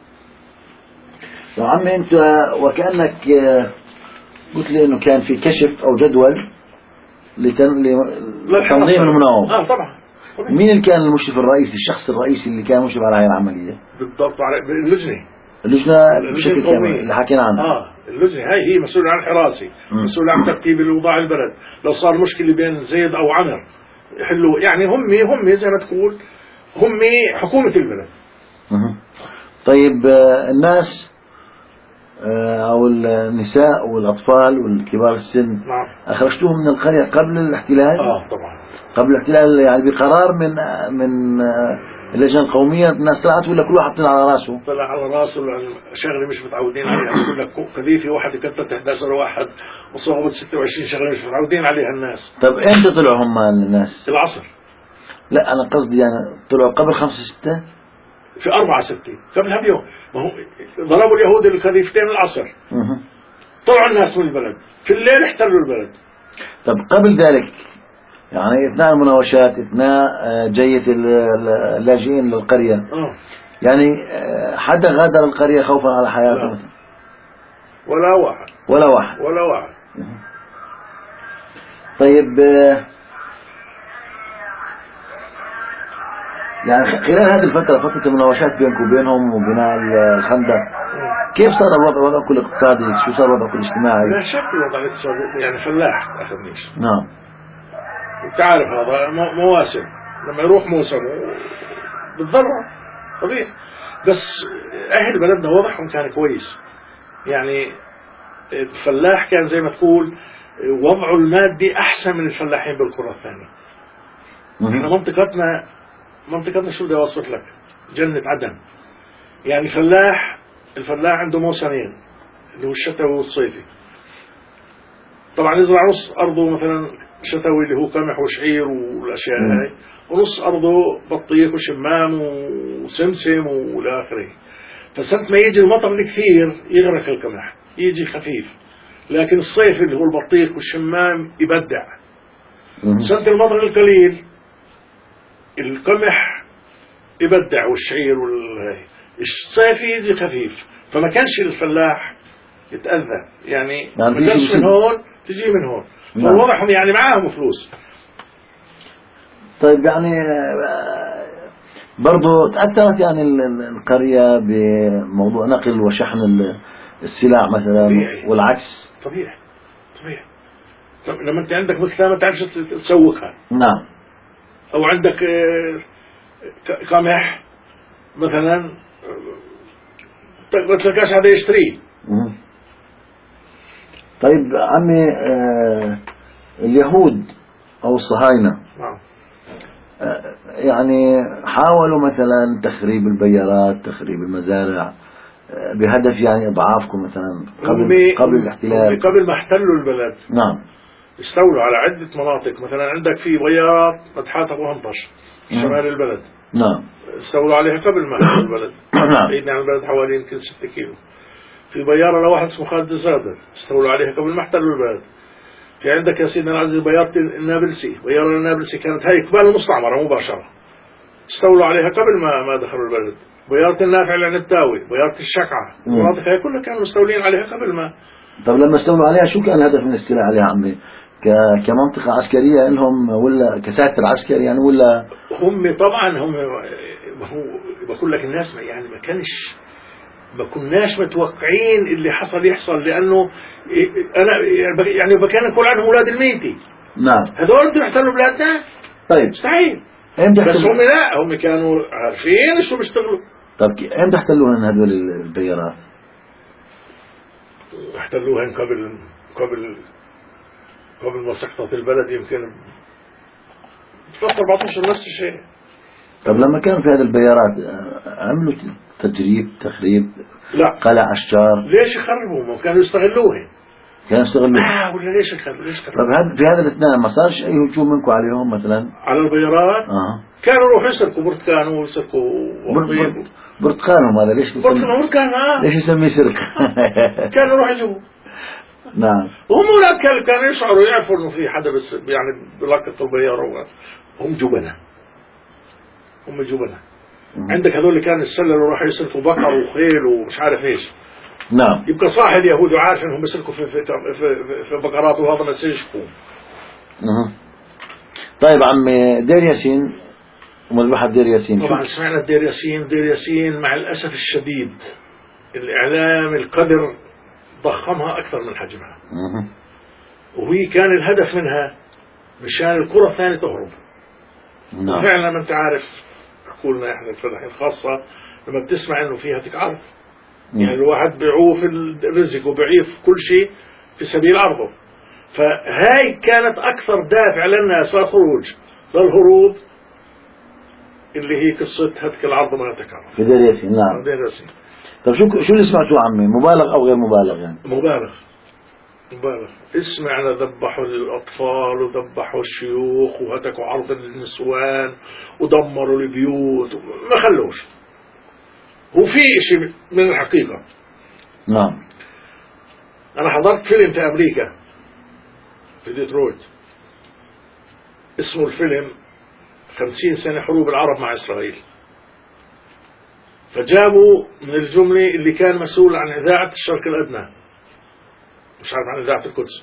يا عمي انت وكأنك قلت لي انه كان في كشف او جدول لتن... لتنظيم المناوبة. اه طبعا. طبعا. مين اللي كان المشرف الرئيسي، الشخص الرئيسي اللي كان مشرف على هذه العملية؟ بالضبط على اللجنة. اللجنة بشكل كامل اللي حكينا عنها. اه اللجنة هاي هي مسؤولة عن الحراسي، مسؤولة عن ترتيب الأوضاع البلد، لو صار مشكلة بين زيد أو عمر يحلوا، يعني هم هم زي ما تقول هم حكومة البلد. مه. طيب الناس أو النساء والأطفال والكبار السن، نعم. أخرجتوهم من القرية قبل الاحتلال؟ آه طبعا قبل الاحتلال، يعني بقرار من من اللجنة القومية الناس طلعت ولا كل واحد طلع على راسه؟ طلع على راسه شغلة مش متعودين عليها. يقول لك قذيفة واحد كتلت احد عشر واحد وصوبت ستة وعشرين شغلة مش متعودين عليها الناس. طب امتى طلعوا هم الناس؟ العصر. لا أنا قصدي يعني طلعوا قبل خمسة ستة؟ في أربعة ستة قبلها بيوم. ما هو ضربوا اليهود القذيفتين العصر. مه. طلعوا الناس من البلد، في الليل احتلوا البلد. طب قبل ذلك يعني اثناء المناوشات، اثناء جية اللاجئين للقرية. اه يعني حدا غادر القرية خوفا على حياته لا. مثلا؟ ولا واحد ولا واحد ولا واحد. طيب يعني خلال هذه الفترة، فترة المناوشات بينكم وبينهم وبناء الخندق، كيف صار الوضع؟ وضعكم الاقتصادي شو صار؟ وضعكم الاجتماعي؟ لا شك الوضع الاقتصادي، يعني فلاح اخذنيش. نعم. انت عارف هذا مواسم، لما يروح موسم بتضرر طبيعي. بس اهل بلدنا وضعهم كان كويس، يعني الفلاح كان زي ما تقول وضعه المادي احسن من الفلاحين بالقرى الثانية. احنا منطقتنا منطقتنا شو بدي اوصف لك، جنة عدن. يعني الفلاح الفلاح عنده موسمين اللي هو الشتوي والصيفي. طبعا يزرع نص ارضه مثلا شتوي اللي هو قمح وشعير والاشياء هاي، ونص ارضه بطيخ وشمام وسمسم والى اخره. فسنة ما يجي المطر الكثير يغرق القمح، يجي خفيف، لكن الصيف اللي هو البطيخ والشمام يبدع. سنة المطر القليل القمح يبدع والشعير والهاي، الصيف يجي خفيف، فما كانش الفلاح يتأذى. يعني ما كانش من هون تجي من هون، فوضعهم يعني معاهم فلوس. طيب يعني برضو تأثرت يعني القرية بموضوع نقل وشحن السلع مثلا؟ طبيعي. والعكس طبيعي طبيعي. لما انت عندك مثلا ما تعرفش تسوقها. نعم. او عندك قمح مثلا قلت لك هذا يشتريه. طيب عمي، آه اليهود او الصهاينة نعم آه يعني حاولوا مثلا تخريب البيارات، تخريب المزارع، آه بهدف يعني اضعافكم مثلا قبل قبل الاحتلال، قبل ما احتلوا البلد. نعم. استولوا على عدة مناطق، مثلا عندك في بيارات مدحات ابو هنطش شمال البلد. نعم. استولوا عليها قبل ما احتلوا البلد. بعيدنا عن البلد حوالي يمكن ستة كيلو. في بيارة لواحد اسمه خالد الزادر استولوا عليها قبل ما احتلوا البلد. في عندك يا سيدنا العزيز بيارة النابلسي، بيارة النابلسي كانت هاي قبال المستعمرة مباشرة، استولوا عليها قبل ما ما دخلوا البلد. بيارة النافع العنبتاوي، بيارة الشقعة، المناطق هاي كلها كانوا مستولين عليها قبل ما. طب لما استولوا عليها شو كان الهدف من الاستيلاء عليها عمي؟ كمنطقة عسكرية لهم ولا كساتر عسكري يعني؟ ولا هم طبعا هم هو بقول لك الناس يعني ما كانش ما كناش متوقعين اللي حصل يحصل، لانه انا يعني بكان كل عنهم اولاد الميتي. نعم. هذول بدهم يحتلوا بلادنا؟ طيب مستحيل. بس هم لا، هم كانوا عارفين شو بيشتغلوا. طب امتى احتلوهن هذول البيارات؟ احتلوهن قبل قبل قبل ما سقطت البلد يمكن ثلاثة أربعتاشر نفس الشيء. طب لما كانوا في هذه البيارات عملوا تجريب تخريب؟ لا. قلع أشجار؟ ليش يخربوا؟ كانوا يستغلوهن. كانوا يستغلوها. آه ولا ليش يخربوا؟ ليش يخربوا؟ طب في هذا الاثناء ما صارش أي هجوم منكم عليهم مثلا؟ على البيارات؟ آه. كانوا يروحوا يسرقوا برتقان ويسرقوا برتقانهم. هذا ليش برتقان برتقان آه ليش يسميه سرقة؟ كانوا يروحوا يجيبوا. نعم. وهم أولاد كانوا كانوا يشعروا يعرفوا إنه في حدا بس يعني بلقط البيارة. هم جبنة، هم جبنة. عندك هذول اللي كانوا يسللوا وراح يسرقوا بقر وخيل ومش عارف ايش. نعم. يبقى صاحب يهود وعارف انهم بيسرقوا في في في, في بقرات وهذا ما يسرقوا. اها. طيب عمي، دير ياسين ومذبحة دير ياسين، طبعا سمعنا دير ياسين. دير ياسين مع الاسف الشديد الاعلام القدر ضخمها اكثر من حجمها. اها. وهي كان الهدف منها مشان القرى الثانية تهرب. نعم. فعلا ما انت عارف، قلنا احنا الفلاحين خاصة لما بتسمع انه فيها تكعرف. يعني الواحد بيعوه في الرزق وبيعيه في كل شيء في سبيل عرضه. فهاي كانت اكثر دافع للناس للخروج للهروب، اللي هي قصة هتك العرض ما تكعرف في دير ياسين. نعم. دير ياسين. طب شو شو اللي سمعتوه عمي؟ مبالغ او غير مبالغ يعني؟ مبالغ مبالغ. اسمعنا ذبحوا الأطفال وذبحوا الشيوخ وهتكوا عرض النسوان ودمروا البيوت، ما خلوش. وفي شيء من الحقيقة. نعم. أنا حضرت فيلم في أمريكا في ديترويت، اسمه الفيلم خمسين سنة حروب العرب مع إسرائيل، فجابوا من الجملة اللي كان مسؤول عن إذاعة الشرق الأدنى، مش عارف عن إذاعة القدس،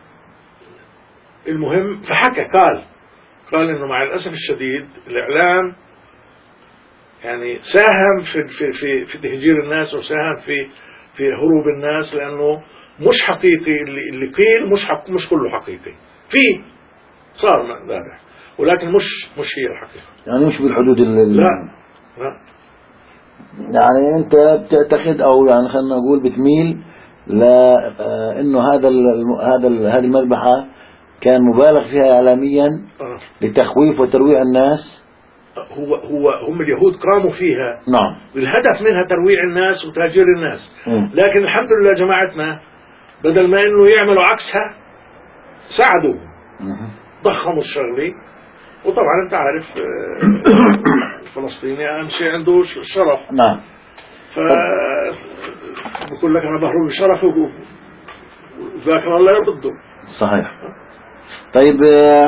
المهم فحكى قال قال إنه مع الأسف الشديد الإعلام يعني ساهم في في في في تهجير الناس، وساهم في في هروب الناس، لأنه مش حقيقي اللي اللي قيل، مش حق مش كله حقيقي، في صار ذابح، ولكن مش مش هي الحقيقة، يعني مش بالحدود ال لا لا. يعني أنت بتعتقد أو يعني خلينا نقول بتميل لأنه هذا ال هذا ال هذه المذبحة كان مبالغ فيها إعلاميا آه. لتخويف وترويع الناس. هو هو هم اليهود قاموا فيها، نعم، بالهدف منها ترويع الناس وتهجير الناس، م. لكن الحمد لله جماعتنا بدل ما انه يعملوا عكسها ساعدوا، ضخموا الشغله. وطبعا انت عارف الفلسطيني اهم شيء عنده الشرف، نعم، ف بقول لك انا بهرب بشرفه وذاكر الله يرده. صحيح. طيب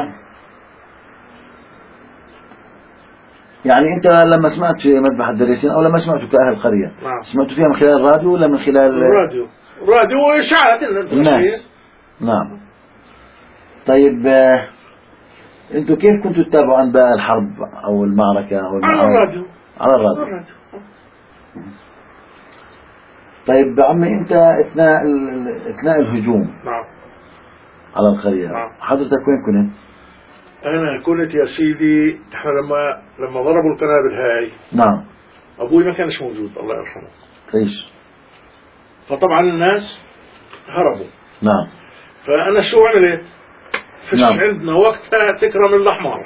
يعني أنت لما سمعت في مذبحة الدريسين أو لما سمعت كأهل القرية، نعم. سمعت فيها من خلال الراديو ولا من خلال الراديو؟ الراديو وإشاعات الناس. نعم. طيب أنتوا كيف كنتوا تتابعوا أنباء الحرب أو المعركة أو على الراديو؟ على الراديو. الراديو. طيب عمي أنت أثناء أثناء الهجوم نعم على القرية، نعم. حضرتك وين كنت؟ أنا كنت يا سيدي، إحنا لما لما ضربوا القنابل هاي، نعم، أبوي ما كانش موجود الله يرحمه. ليش؟ فطبعا الناس هربوا. نعم. فأنا شو عملت؟ فيش نعم. عندنا وقتها تكرم الأحمر.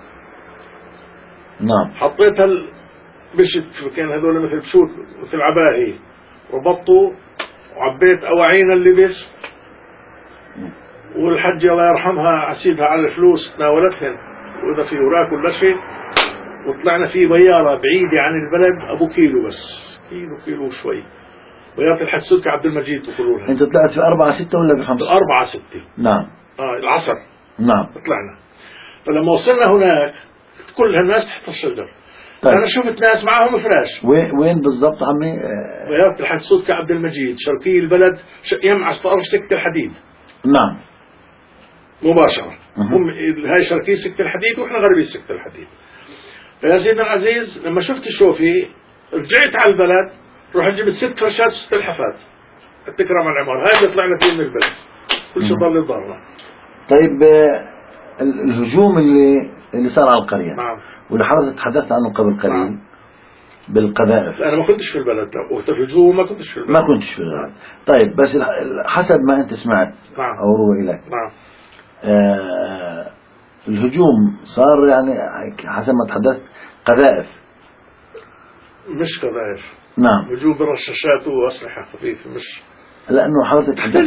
نعم. حطيتها بشت، كان هذول مثل بشوت مثل عباهي، ربطته وعبيت أواعين اللبس، والحجة الله يرحمها عسيبها على الفلوس تناولتهن، وإذا في وراك ولا شيء، وطلعنا في بيارة بعيدة عن البلد أبو كيلو، بس كيلو كيلو شوي، بيارة الحسوك عبد المجيد تقولوا لها. أنت طلعت في أربعة ستة ولا بخمسة؟ أربعة ستة. نعم. آه العصر. نعم. طلعنا. فلما وصلنا هناك كل هالناس تحت الشجر. طيب. أنا شفت ناس معهم فلاش. وين وين بالضبط عمي؟ بيارة الحسوك عبد المجيد، شرقي البلد، يمعس طرف سكة الحديد. نعم. مباشرة. هم هاي شرقي سكة الحديد وإحنا غربي سكة الحديد. فيا سيدنا العزيز لما شفت الشوفي رجعت على البلد، رحت جبت ست فرشات ست الحفات التكرم العمار، هاي اللي طلعنا فيه من البلد، كل شيء ضل يضرنا. طيب الهجوم اللي اللي صار على القرية، نعم، واللي حضرتك تحدثت عنه قبل قليل، نعم، بالقذائف. أنا ما كنتش في البلد، وقت الهجوم ما كنتش في البلد. ما كنتش في البلد. نعم. طيب بس حسب ما أنت سمعت، نعم، أو روى إليك، نعم، آه الهجوم صار يعني حسب ما تحدثت قذائف، مش قذائف. نعم، هجوم برشاشات وأسلحة خفيفة، مش لأنه حضرتك تحدثت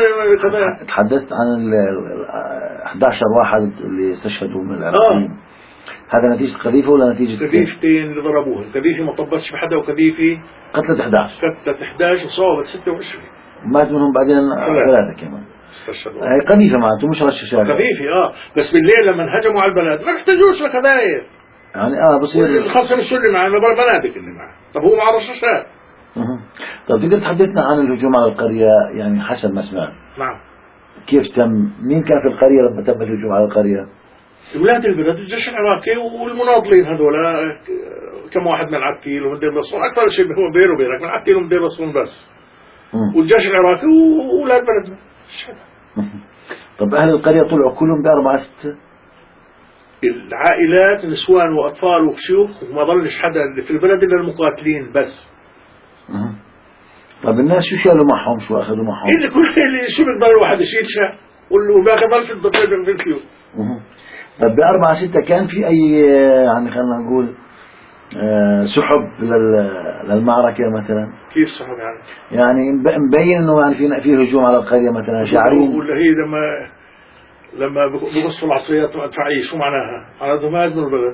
تحدثت عن ال أحد عشر واحد اللي استشهدوا من العراقيين. آه. هذا نتيجة قذيفة ولا نتيجة قذيفتين اللي ضربوهم؟ قذيفة ما طبتش بحدا، وقذيفة قتلت أحد عشر قتلت أحد عشر وصابت ستة وعشرين، مات منهم بعدين ثلاثة كمان. هي قذيفة معناته مش رشاشات. قذيفة اه، بس بالليل لما هجموا على البلد ما احتاجوش لقذايف، يعني اه بصير الخمسة مش اللي معنا بنادق اللي معه، طب هو مع رشاشات. طب تقدر تحدثنا عن الهجوم على القرية يعني حسب ما سمعت؟ نعم. كيف تم؟ مين كان في القرية لما تم الهجوم على القرية؟ ولاد البلد، الجيش العراقي والمناضلين هذول، كم واحد من عتيل ومن دير بصون، أكثر شيء هو بينه وبينك من عتيل ومن دير بصون بس، م. والجيش العراقي وولاد بلدنا. طب أهل القرية طلعوا كلهم بأربعة ستة؟ العائلات نسوان وأطفال وشيوخ، وما ظلش حدا في البلد إلا المقاتلين بس. مه. طب الناس شو شالوا معهم؟ شو أخذوا معهم؟ اللي كل اللي شو بيقدر الواحد يشيل شاء، والباقي ضل في الضفير في الكيوت. طب بأربعة ستة كان في أي يعني خلينا نقول سحب للمعركة مثلا؟ كيف سحب يعني؟ يعني مبين إنه يعني في في هجوم على القرية مثلا شاعرين؟ ولا هي لما لما بقصوا العصيات المدفعية شو معناها؟ على ضماد من البلد.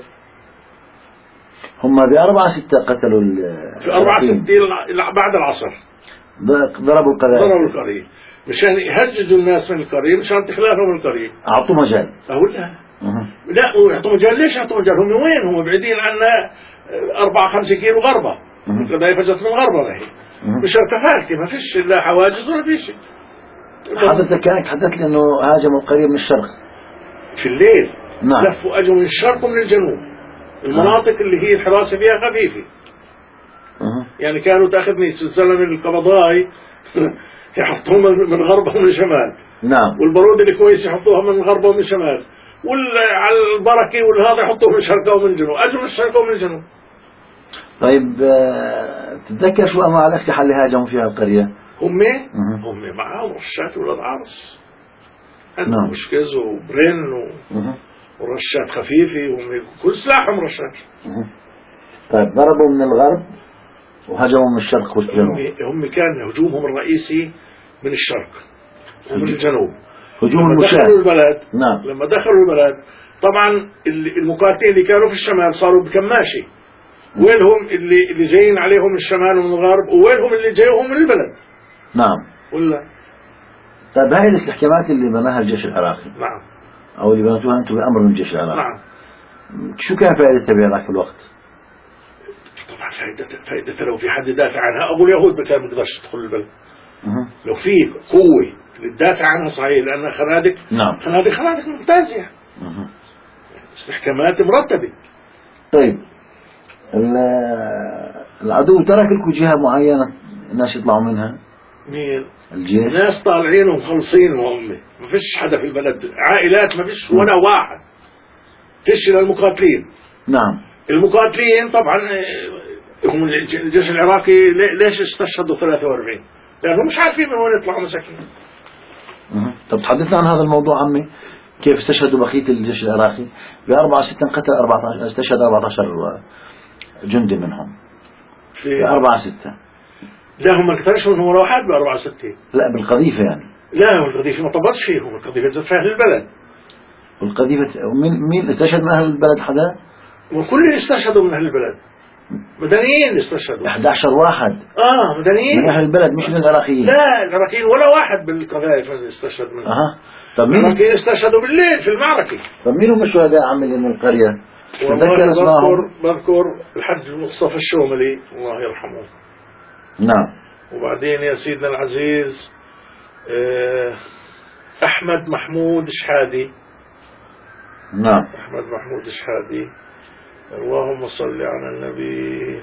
هم بأربعة ستة قتلوا في أربعة ستة بعد العصر ضربوا القرية ضربوا القرية مشان يهججوا الناس من القرية، مشان تخلافهم من القرية، أعطوا مجال. أقول لها لا ويعطوا مجال. ليش يعطوا مجال؟ هم وين؟ هم بعيدين عنا أربعة خمسة كيلو غربة. القضايا فجت من غربة هي مش ارتفاعتي، ما فيش لا حواجز ولا في شيء. حضرتك كانك حدثت لي انه هاجموا القرية من الشرق في الليل. نعم. لفوا اجوا من الشرق ومن الجنوب، المناطق اللي هي الحراسة فيها خفيفة. أه. يعني كانوا تاخذني الزلمة القبضاي يحطوها من غرب ومن الشمال. نعم. والبرود اللي كويس يحطوها من غرب ومن الشمال، وعلى البركة والهذا يحطوه من الشرق ومن الجنوب. اجوا من الشرق ومن الجنوب. طيب آه، تتذكر شو انواع الاسلحة اللي هاجموا فيها القرية؟ هم أه. هم معهم رشات ولاد عرس، نعم. عندهم مشكز وبرين و... أه. ورشات خفيفة، وهم كل سلاحهم رشات. أه. طيب ضربوا من الغرب وهجموا من الشرق والجنوب. هم كان هجومهم الرئيسي من الشرق ومن الجنوب. هجوم لما المشاة. دخلوا البلد. نعم. لما دخلوا البلد طبعا المقاتلين اللي كانوا في الشمال صاروا بكماشي، وينهم اللي اللي جايين عليهم من الشمال ومن الغرب، ووينهم اللي جايهم من البلد. نعم. ولا طيب هاي الاستحكامات اللي بناها الجيش العراقي. نعم. او اللي بنتوها انتم بامر من الجيش العراقي. نعم. شو كان فائدتها بهذاك الوقت؟ طبعا فائدتها فائدتها لو في حد يدافع عنها، ابو اليهود ما كان بيقدرش يدخل البلد. أه. لو في قوة للدافع عنها صحيح، لأنها خنادق. نعم. خنادق خنادق ممتازة. أه. استحكامات مرتبة. طيب العدو ترك لكم جهة معينة الناس يطلعوا منها؟ مين؟ الجيش. ناس طالعين ومخلصين وهم ما فيش حدا في البلد، عائلات ما فيش ولا واحد. فيش للمقاتلين. نعم. المقاتلين طبعا هم الجيش العراقي ليش استشهدوا ثلاثة وأربعين؟ لأنهم مش عارفين من وين يطلعوا مساكين. أه. طب تحدثنا عن هذا الموضوع عمي، كيف استشهدوا بقية الجيش العراقي؟ ب أربعة ستة قتل أربعة عشر، استشهد أربعة عشر جندي منهم في أربعة ستة. لا هم ما قتلش منهم ولا واحد ب أربعة ستة. لا بالقذيفة يعني. لا القذيفة ما طبطش فيهم، القذيفة جت في أهل البلد. والقذيفة مين مين استشهد من أهل البلد حدا؟ وكل اللي استشهدوا من أهل البلد مدنيين اللي استشهدوا. أحد عشر واحد. اه مدنيين من أهل البلد مش من العراقيين. لا العراقيين ولا واحد بالقذائف اللي استشهد منهم. أها. طب مين؟ العراقيين استشهدوا بالليل في المعركة. طب مين هم الشهداء عمي من القرية؟ والله بذكر بذكر الحج مصطفى الشوملي الله يرحمه. نعم. وبعدين يا سيدنا العزيز أحمد محمود شحادي. نعم. أحمد محمود شحادي. اللهم صل على النبي.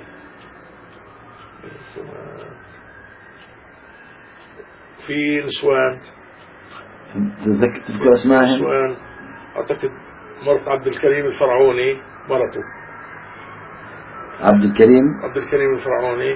في نسوان تذكر اسمائهم؟ نسوان أعتقد مرت عبد الكريم الفرعوني مرته. عبد الكريم عبد الكريم الفرعوني.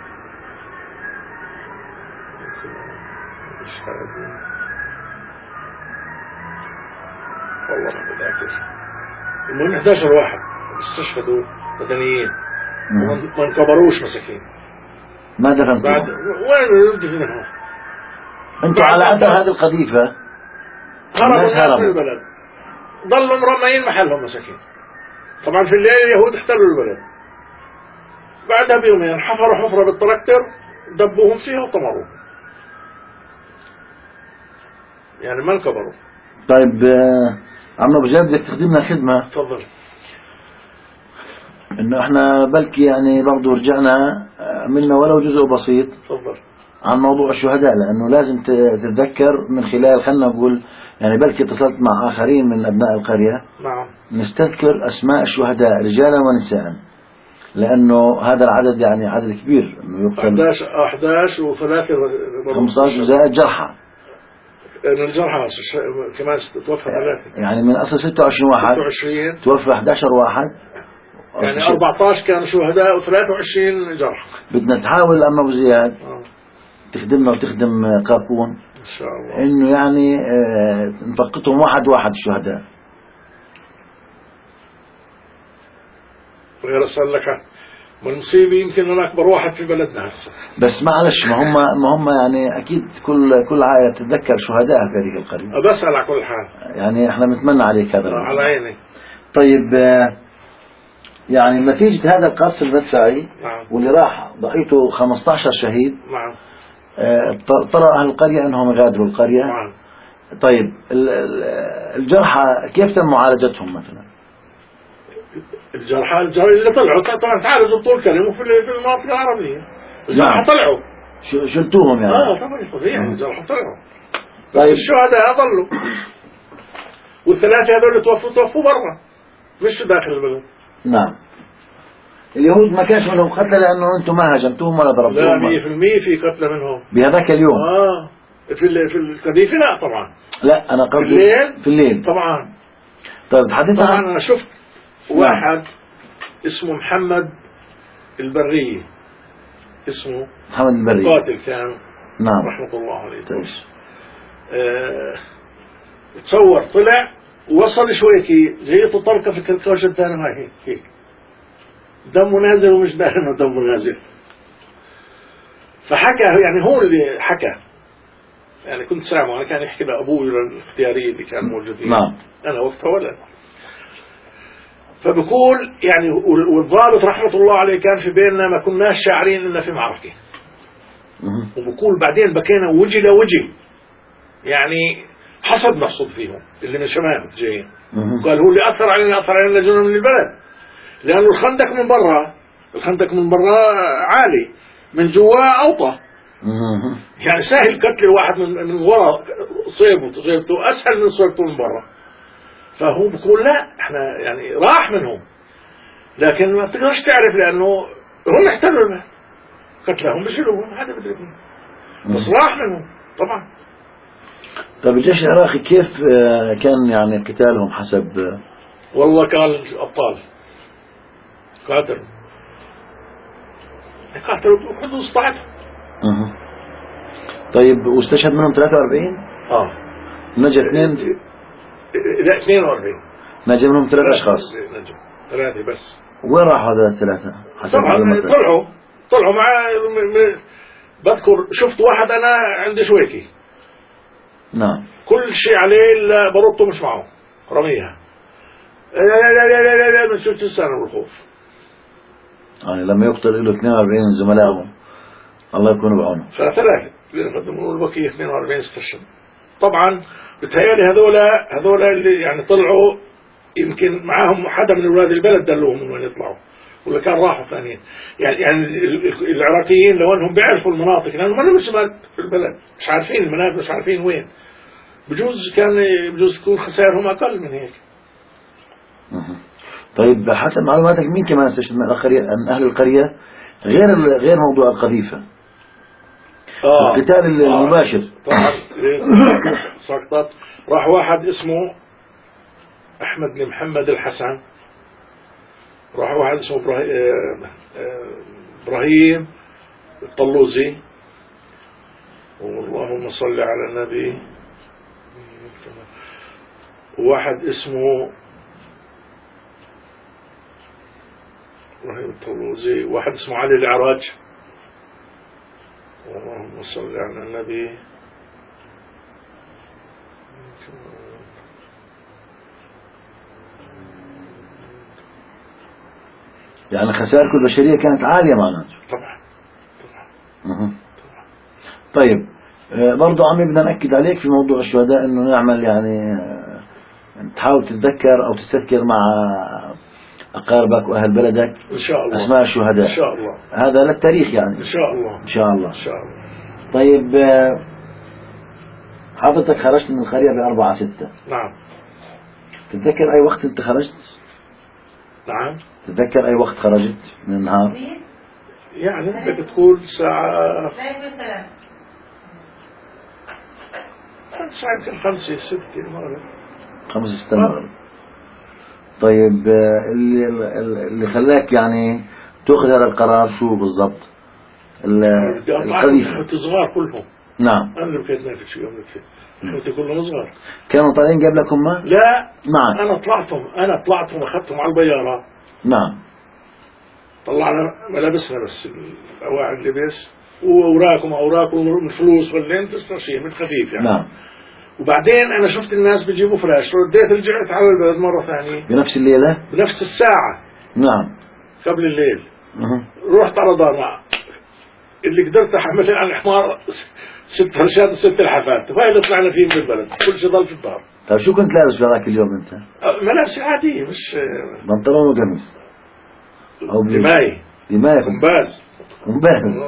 والله ما بذاكر. المهم أحد عشر واحد استشهدوا مدنيين وما انكبروش مساكين. ما دفنتوا؟ بعد وين يدفنهم؟ انتوا على اثر هذه القذيفة هربوا من البلد، ضلوا مرميين محلهم مساكين. طبعا في الليل اليهود احتلوا البلد. بعدها بيومين حفروا حفرة بالتراكتر دبوهم فيها وطمروا، يعني ما انكبروا. طيب عم ابو جاد بدك تخدمنا خدمة. تفضل. انه احنا بلكي يعني برضو رجعنا عملنا ولو جزء بسيط. تفضل. عن موضوع الشهداء، لانه لازم تتذكر من خلال خلنا نقول يعني بلكي اتصلت مع اخرين من ابناء القرية. نعم. نستذكر اسماء الشهداء رجالا ونساء، لانه هذا العدد يعني عدد كبير انه يقتل. أحد عشر وثلاثة خمسة عشر زائد جرحى. الجرحى كمان توفى ثلاثة. يعني من اصل ستة وعشرين واحد. ستة وعشرين. توفى أحد عشر واحد. يعني أربعة عشر كانوا شهداء وثلاثة وعشرين جرحى. بدنا تحاول أما أبو زياد آه. تخدمنا وتخدم قاقون إن شاء الله، إنه يعني اه نفقدهم واحد واحد الشهداء. غير أسألك والمصيبة يمكن أنا أكبر واحد في بلدنا هسه. بس معلش ما هم ما هم يعني أكيد كل كل عائلة تتذكر شهداء في هذه القرية. بسأل على كل حال. يعني إحنا بنتمنى عليك هذا. على عيني. طيب يعني نتيجة هذا القصف المدفعي نعم. واللي راح بقيته خمسة عشر شهيد. نعم. اضطر أهل القرية أنهم يغادروا القرية. نعم. طيب الجرحى كيف تم معالجتهم مثلا؟ الجرحى الجرحى اللي طلعوا طبعا تعالجوا طول كلمه في في المناطق العربية. الجرحى طلعوا شلتوهم يعني؟ اه طبعا طبيعي الجرحى طلعوا. طيب الشهداء ظلوا، والثلاثة هذول توفوا توفوا برا مش داخل البلد. نعم. اليهود ما كانش منهم قتلى لأنه أنتم ما هاجمتوهم ولا ضربتوهم؟ لا مية في المية في قتلى منهم بهذاك اليوم. اه في في القذيفة لا طبعا. لا أنا قصدي في الليل. في الليل طبعا. طيب تحدثنا. طبعا أنا شفت واحد اسمه محمد البرية، اسمه محمد البرية قاتل كان. نعم رحمة الله عليه. طيب. آه تصور طلع ووصل شوي كي جايته طلقة في الكركوش الثاني هاي هيك هيك دمه نازل ومش داري انه دمه نازل. فحكى يعني هو اللي حكى، يعني كنت سامع انا كان يحكي لابوي الاختياري اللي كانوا موجودين. نعم. انا وقتها ولد. فبقول يعني والضابط رحمة الله عليه كان في بيننا ما كناش شاعرين انه في معركة. وبقول بعدين بكينا وجه لوجه، يعني حسب نقصد فيهم اللي من شمال جايين. قال هو اللي اثر علينا اثر علينا جنون من البلد، لانه الخندق من برا الخندق من برا عالي من جوا اوطى، يعني سهل قتل الواحد من من ورا صيبه صيبته اسهل من صيبته من برا. فهو بقول لا احنا يعني راح منهم، لكن ما تقدرش تعرف لانه هم احتلوا البلد قتلهم بشيلوهم هذا بدري بس راح منهم طبعا. طيب الجيش العراقي كيف كان يعني قتالهم حسب؟ والله كان ابطال قاتلوا قاتلوا بحدود استطاعتهم. اها طيب واستشهد منهم ثلاثة وأربعين؟ اه نجا اثنين؟ لا اثنين وأربعين نجا منهم ثلاث اشخاص. نجا ثلاثة بس. وين راحوا هذول الثلاثة؟ طبعا طلعوا طلعوا مع بذكر شفت واحد انا عندي شويكي. نعم. كل شيء عليه الا برطه مش معه رميها. لا لا لا لا لا لا من ست سنة بالخوف. يعني لما يقتل له اثنين وأربعين من زملائهم الله يكون بعونه. فثلاثة لأنه البقية اثنين وأربعين استشهد. طبعا بتهيألي هذول هذول اللي يعني طلعوا يمكن معاهم حدا من أولاد البلد دلوهم من وين يطلعوا ولا كان راحوا ثانيين. يعني يعني العراقيين لو انهم بيعرفوا المناطق لانهم ما لهم شمال في البلد مش عارفين المناطق مش عارفين وين. بجوز كان بجوز تكون خسائرهم اقل من هيك. طيب حسب معلوماتك مين كمان استشهد من القرية من اهل القرية غير غير موضوع القذيفة؟ اه القتال المباشر. طبعا سقطت. راح واحد اسمه احمد بن محمد الحسن، راح واحد اسمه ابراهيم الطلوزي، اللهم صل على النبي، وواحد اسمه ابراهيم الطلوزي، وواحد اسمه علي العراج، اللهم صل على النبي. يعني خسائركم البشرية كانت عالية معناته. طبعا طبعا. أه. طيب برضو عمي بدنا نأكد عليك في موضوع الشهداء انه نعمل يعني تحاول تتذكر او تستذكر مع اقاربك واهل بلدك ان شاء الله اسماء الشهداء ان شاء الله، هذا للتاريخ يعني ان شاء الله ان شاء الله ان شاء الله. طيب حضرتك خرجت من القرية بأربعة ستة. نعم. تتذكر اي وقت انت خرجت؟ نعم. تتذكر اي وقت خرجت من النهار؟ يعني بدك تقول ساعة ساعة يمكن خمسة ستة المغرب. خمسة ستة المغرب. طيب اللي اللي خلاك يعني تأخذ هذا القرار شو بالضبط؟ القذيفة صغار كلهم. نعم. أنا اللي بكيت نافذ شو يوم نكفي. كنت كلهم صغار. كانوا طالعين قبلكم ما؟ لا. معك. أنا طلعتهم أنا طلعتهم أخذتهم على البيارة. نعم. طلعنا ملابسنا بس الأواعي اللبس وأوراقهم أوراقهم من فلوس ولا أنت شيء من خفيف يعني. نعم. وبعدين أنا شفت الناس بيجيبوا فلاش رديت رجعت على البلد مرة ثانية. بنفس الليلة؟ بنفس الساعة. نعم. قبل الليل. أه. رحت على دار اللي قدرت أحمل على الحمار ست فرشات وست لحافات، وهي اللي طلعنا فيه من البلد، كل شيء ضل في الدار. طيب شو كنت لابس في هذاك اليوم أنت؟ ملابس عادية، مش بنطلون وقميص أو دماي دماي قنباز قنباز.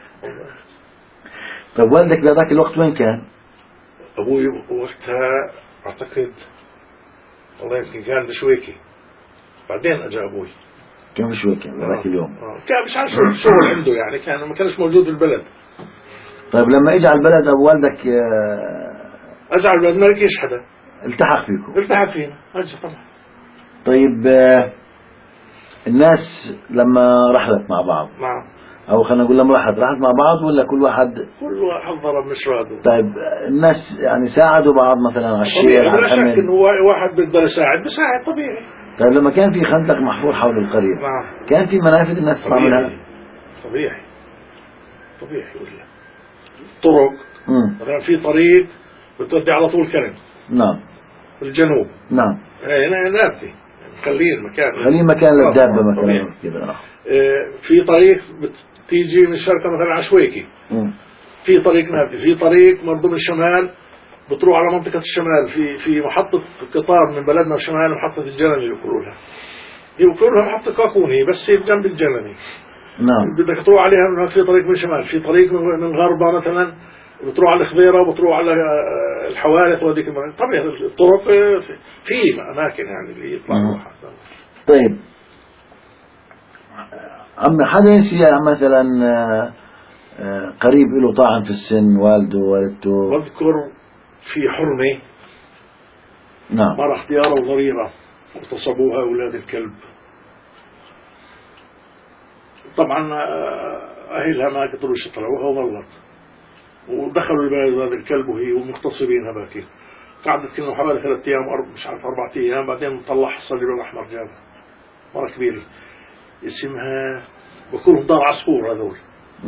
طيب والدك بهذاك الوقت وين كان؟ أبوي وقتها أعتقد والله يمكن كان بشويكي، بعدين أجا أبوي. كان بشويكي بهذاك اليوم؟ آه. كان مش عارف شو شغل عنده يعني، كان ما كانش موجود في البلد. طيب لما اجى على البلد ابو والدك اجى على البلد ما لقيش حدا، التحق فيكم؟ التحق فينا، اجى طبعا. طيب الناس لما رحلت مع بعض، نعم، او خلينا نقول لما رحلت رحلت مع بعض ولا كل واحد كل واحد ضرب مشراده؟ طيب الناس يعني ساعدوا بعض مثلا على الشيء على الحمل؟ لا شك انه واحد بيقدر يساعد بيساعد طبيعي. طيب لما كان في خندق محفور حول القرية، نعم، كان في منافذ الناس تطلع منها؟ طبيعي طبيعي ولا طرق مثلا، في طريق بتودي على طول كرم. نعم، في الجنوب. نعم، ايه نابتي خليه مكان خليه مكان للدابة مثلا كذا. في طريق بتيجي من الشرق مثلا عشوائكي، في طريق نابتي، في طريق من ضمن الشمال بتروح على منطقة الشمال، في في محطة قطار من بلدنا الشمال، محطة الجنني اللي يقولوا لها، يقولوا لها محطة كاكوني بس هي جنب الجنني. نعم، بدك تروح عليها في طريق من الشمال، في طريق من غربة مثلا بتروح على الخضيرة وبتروح على الحوارث وهذيك المناطق. طبعا الطرق في أماكن يعني اللي يطلعوا. طيب أما حدا ينسي مثلا قريب له طاعن في السن، والده والدته؟ بذكر في حرمة، نعم، مرة اختيارة وضريرة اغتصبوها أولاد الكلب. طبعا أهلها ما قدروش يطلعوها وظلت، ودخلوا البلد هذا الكلب وهي ومغتصبينها باكي. قعدت كنا حوالي ثلاث أيام أربع مش عارف أربع أيام، بعدين طلعها الصليب الأحمر جابها مرة كبيرة اسمها بكون دار عصفور، هذول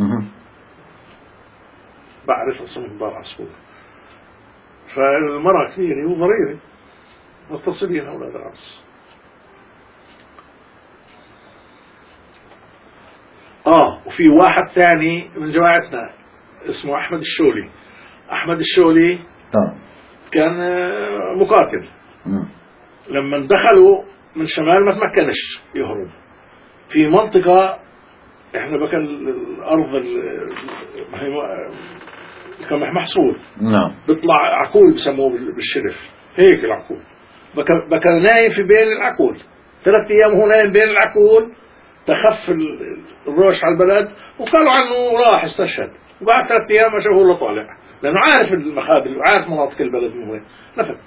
بعرف اسمهم دار عصفور. فالمرأة كبيرة وضريرة مغتصبينها أولاد العرس. آه وفي واحد ثاني من جماعتنا اسمه أحمد الشولي. أحمد الشولي كان مقاتل، لما دخلوا من شمال ما تمكنش يهرب في منطقة احنا بكى الأرض كان محصول، نعم، بيطلع عقول بسموه بالشرف هيك العقول، بكى بكى نايم في بين العقول ثلاث أيام، هو نايم بين العقول، تخف الروش على البلد وقالوا عنه راح استشهد، وبعد ثلاث أيام ما شافوه إلا طالع، لأنه عارف المخابل وعارف مناطق البلد من وين نفذ.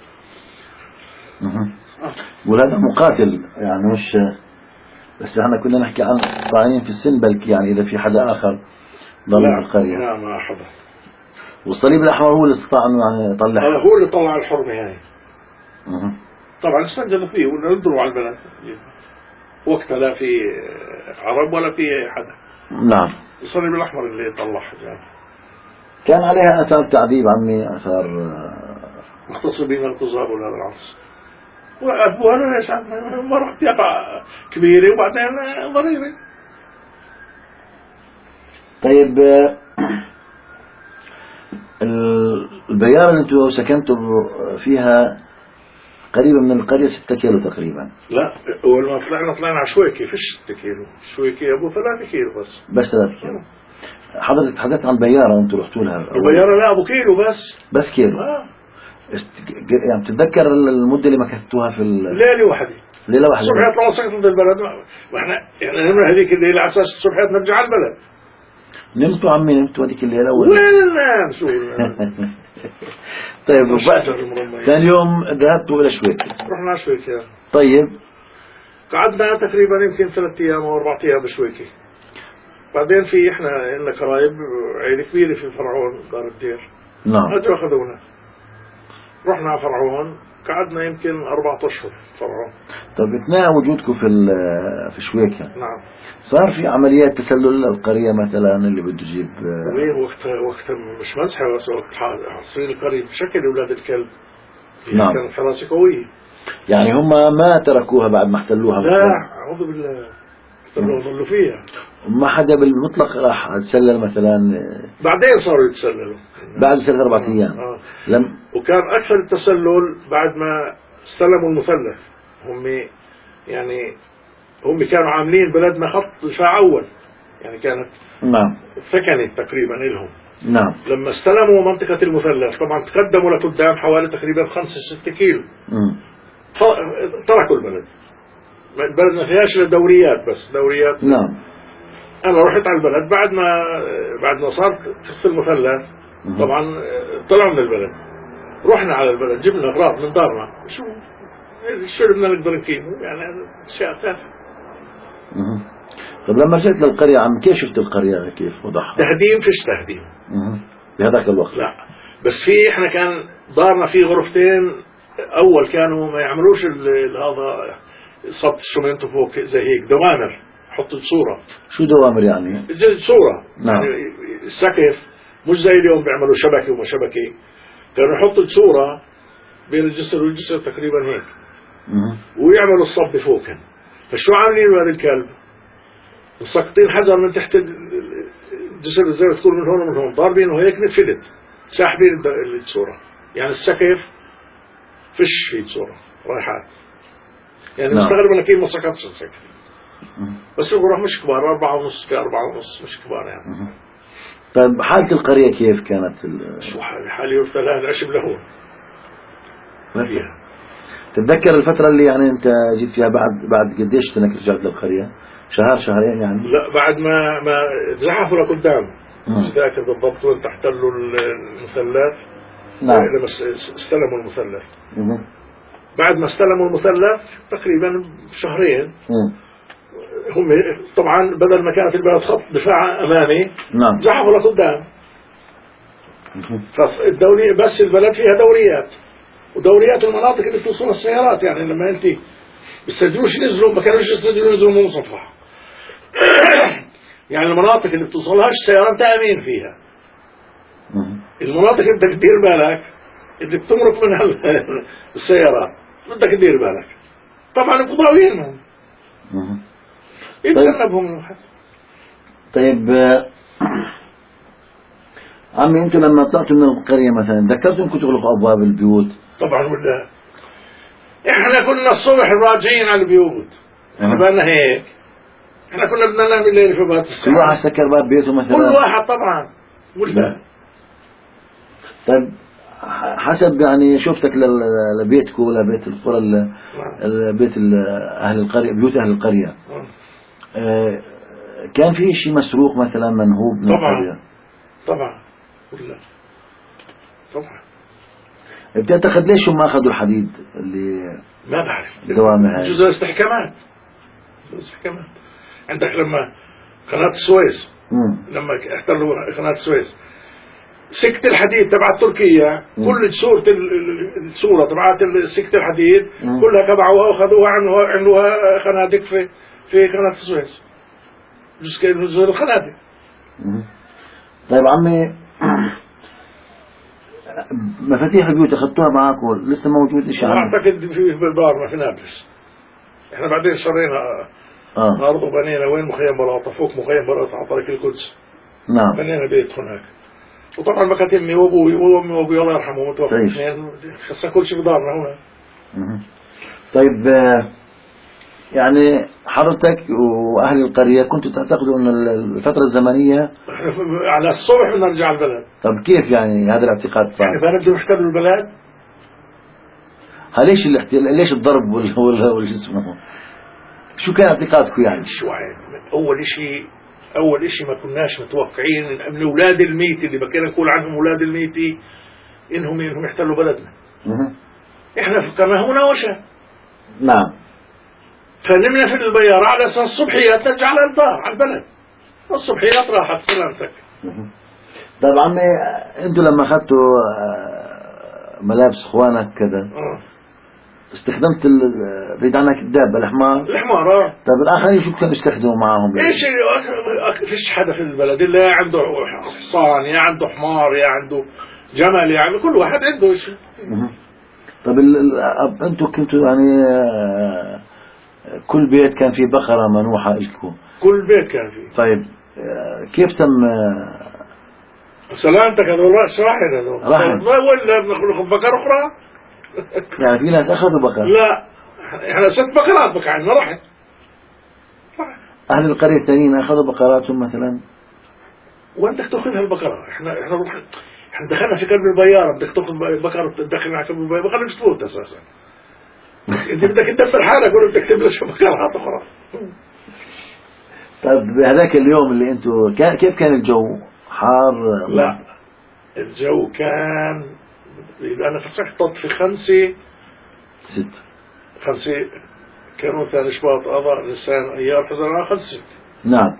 وهذا مقاتل يعني مش بس احنا كنا نحكي عن طاعنين في السن، بل يعني إذا في حدا آخر ضل في القرية. لا ما حدا. والصليب الأحمر هو اللي استطاع إنه يعني يطلع، هو اللي طلع الحرمة هاي. طبعا استنجدوا فيه ونردوا على البلد وقتها، لا في عرب ولا في حدا. نعم، الصليب الأحمر اللي طلعها يعني. كان عليها أثار تعذيب عمي، أثار مغتصبين اغتصاب ولا العرس، وأبوها ليش مرة يقع كبيرة وبعدين ضريرة. طيب البيارة اللي انتوا سكنتوا فيها قريبة من القرية ستة كيلو تقريبا؟ لا أول ما طلعنا طلعنا على شويكي، فيش ستة كيلو، شويكي أبو ثلاثة كيلو بس. بس ثلاثة كيلو. حضرتك تحدثت عن البيارة وانتوا رحتوا لها. البيارة لا أبو كيلو بس. بس كيلو. آه. يعني تتذكر المدة اللي مكثتوها في ليلة واحدة. ليلة واحدة. الصبح يطلعوا سكتوا البلد، واحنا يعني نمنا هذيك الليلة على أساس الصبح نرجع على البلد. نمتوا عمي نمتوا هذيك الليلة ولا؟ وين ننام شو؟ طيب ثاني يوم ذهبتوا إلى شويكي. رحنا شويكي. طيب قعدنا تقريبا يمكن ثلاث أيام أو أربع أيام بشويكي. بعدين في إحنا لنا قرايب عيلة كبيرة في فرعون دار الدير. نعم. أجوا أخذونا. رحنا على فرعون، قعدنا يمكن أربعة أشهر فرعون. طيب أثناء وجودكم في في شويكي. نعم. صار في عمليات تسلل القرية مثلا اللي بده يجيب؟ وين وقت وقت مش مزحة بس وقت حاصرين القرية بشكل أولاد الكلب. نعم. كانت حراسة قوية. يعني هم ما تركوها بعد ما احتلوها؟ لا أعوذ بالله، احتلوها ظلوا فيها. ما حدا بالمطلق راح تسلل مثلا؟ بعدين صاروا يتسللوا. بعد ثلاث أربعة أيام. آه. لم وكان أكثر التسلل بعد ما استلموا المثلث. هم يعني هم كانوا عاملين بلدنا خط دفاع أول، يعني كانت نعم سكنت تقريبا لهم. نعم. لما استلموا منطقة المثلث طبعا تقدموا لقدام حوالي تقريبا خمسة ستة كيلو. مم. تركوا البلد. البلد ما فيهاش إلا دوريات بس دوريات. نعم. أنا رحت على البلد بعد ما بعد ما صار قصة المثلث. طبعا طلعوا من البلد، رحنا على البلد جبنا أغراض من دارنا، شو شو بدنا نقدر نقيمه يعني أشياء تافهة. طب لما رجعت للقرية عم كيف شفت القرية كيف وضحها؟ تهديم فيش تهديم بهذاك الوقت؟ لا، بس في احنا كان دارنا في غرفتين اول كانوا ما يعملوش هذا صب الشمنت فوق زي هيك دوامر، حطوا صورة. شو دوامر يعني؟ صورة. نعم. يعني السقف مش زي اليوم بيعملوا شبكة وما شبكة، كانوا يحطوا صورة بين الجسر والجسر تقريبا هيك مه. ويعملوا الصب فوقهم. فشو عاملين هذا الكلب؟ مسقطين حجر من تحت الجسر زي ما تقول من هون ومن هون، ضاربينه هيك نفلت، ساحبين الصورة. يعني السقف فيش فيه صورة رايحات، يعني نعم. مستغرب انك كيف ما سقطش السقف. بس الغرف مش كبار، أربعة ونص في أربعة ونص، مش كبار يعني. مه. طيب حالة القرية كيف كانت؟ شو حالي؟ حالي يفتلها العشب لهون ما فيها. تتذكر الفترة اللي يعني انت جيت فيها بعد بعد قديش انك رجعت للقرية؟ شهر شهرين يعني؟ لا بعد ما ما زحفوا لقدام، مش ذاكر بالضبط وين احتلوا المثلث. نعم. لما استلموا المثلث. مه. بعد ما استلموا المثلث تقريبا شهرين. مه. هم طبعا بدل ما كانت البلد خط دفاع امامي، نعم. زحفوا لقدام. فالدوري بس البلد فيها دوريات، ودوريات المناطق اللي بتوصل السيارات، يعني لما انت بيستجروش ينزلوا ما كانوش يستجروا ينزلوا من المصفح. يعني المناطق اللي بتوصلهاش السيارات تأمين فيها. المناطق اللي بدك تدير بالك اللي بتمرق منها السيارات بدك تدير بالك. طبعا القضاويين هم يتجنبهم. طيب عمي انتوا لما طلعتوا من القرية مثلا ذكرتوا انكم تغلقوا ابواب البيوت؟ طبعا ولا احنا كنا الصبح راجعين على البيوت. احنا بالنا هيك، احنا كنا بدنا ننام الليل في بيت الساعة. كل واحد سكر باب بيته مثلا؟ كل واحد طبعا ولا. طيب حسب يعني شفتك لبيتكم لبيت القرى لبيت اهل القرية، بيوت اهل القرية، اه كان في شيء مسروق مثلا منهوب من طبعا القرية؟ طبعا ولا طبعا. بتعتقد ليش هم اخذوا الحديد اللي ما بعرف دوامة هاي؟ جزء استحكامات، استحكامات. عندك لما قناة السويس مم. لما احتلوا قناة السويس سكة الحديد تبع تركيا، كل صورة الصورة تبعت سكة الحديد مم. كلها كبعوها واخذوها عملوها عملوها خنادق في في قناة السويس، جزء من جزء الخنادق. طيب عمي مفاتيح البيوت اخذتوها معاكم لسه موجود شيء؟ اعتقد في بالبارنا في نابلس. احنا بعدين شرينا اه ارض وبنينا وين مخيم بلاطه فوق مخيم بلاطه على طريق القدس. نعم. بنينا بيت هناك. وطبعا ما كانت امي وابوي وامي وابوي الله يرحمهم متوفين اثنين، خسر كل شيء بدارنا هنا. طيب يعني حضرتك واهل القريه كنتوا تعتقدوا ان الفتره الزمنيه احنا على الصبح بدنا نرجع البلد؟ طب كيف يعني هذا الاعتقاد صار؟ يعني بدنا نحتل البلد؟ ليش الاحتلال؟ ليش الضرب ولا ولا اسمه؟ شو كان اعتقادكم يعني؟ شو يعني اول شيء اول شيء ما كناش متوقعين من اولاد الميت اللي بكينا نقول عنهم اولاد الميت انهم انهم يحتلوا بلدنا. اها احنا فكرنا هنا وشا. نعم. فنمنا في البيارة على اساس الصبحيات نرجع على الدار على البلد، والصبحيات راحت سلامتك. طيب عمي انتوا لما اخذتوا ملابس اخوانك كذا اه استخدمت بعيد عنك الدابة الحمار؟ الحمار اه. طيب الاخرين شو كانوا يستخدموا معهم؟ ايش فيش حدا في البلد الا عنده حصان يا عنده حمار يا عنده جمل، يعني كل واحد عنده شيء. طيب انتوا كنتوا يعني كل بيت كان فيه بقرة منوحة لكم؟ كل بيت كان فيه. طيب كيف تم سلامتك هذول راس واحد هذول راحت. ولا بنخلق بقر أخرى؟ يعني في ناس أخذوا بقر؟ لا احنا ست بقرات بقى عندنا راحت. أهل القرية الثانيين أخذوا بقراتهم مثلا؟ وين بدك تاخذها البقرة؟ احنا احنا احنا دخلنا في قلب البيارة، بدك تاخذ بقرة تدخل على قلب البيارة، بقرة مش تفوت أساسا. انت بدك تدبر حالك ولا بدك تبلش بقرات أخرى؟ طيب بهذاك اليوم اللي انتوا كيف كان الجو؟ حار؟ لا الجو كان أنا فسحت في خمسة ست خمسة كانوا ثاني شباط أضاء لسان أيام حزن آخر ست. نعم.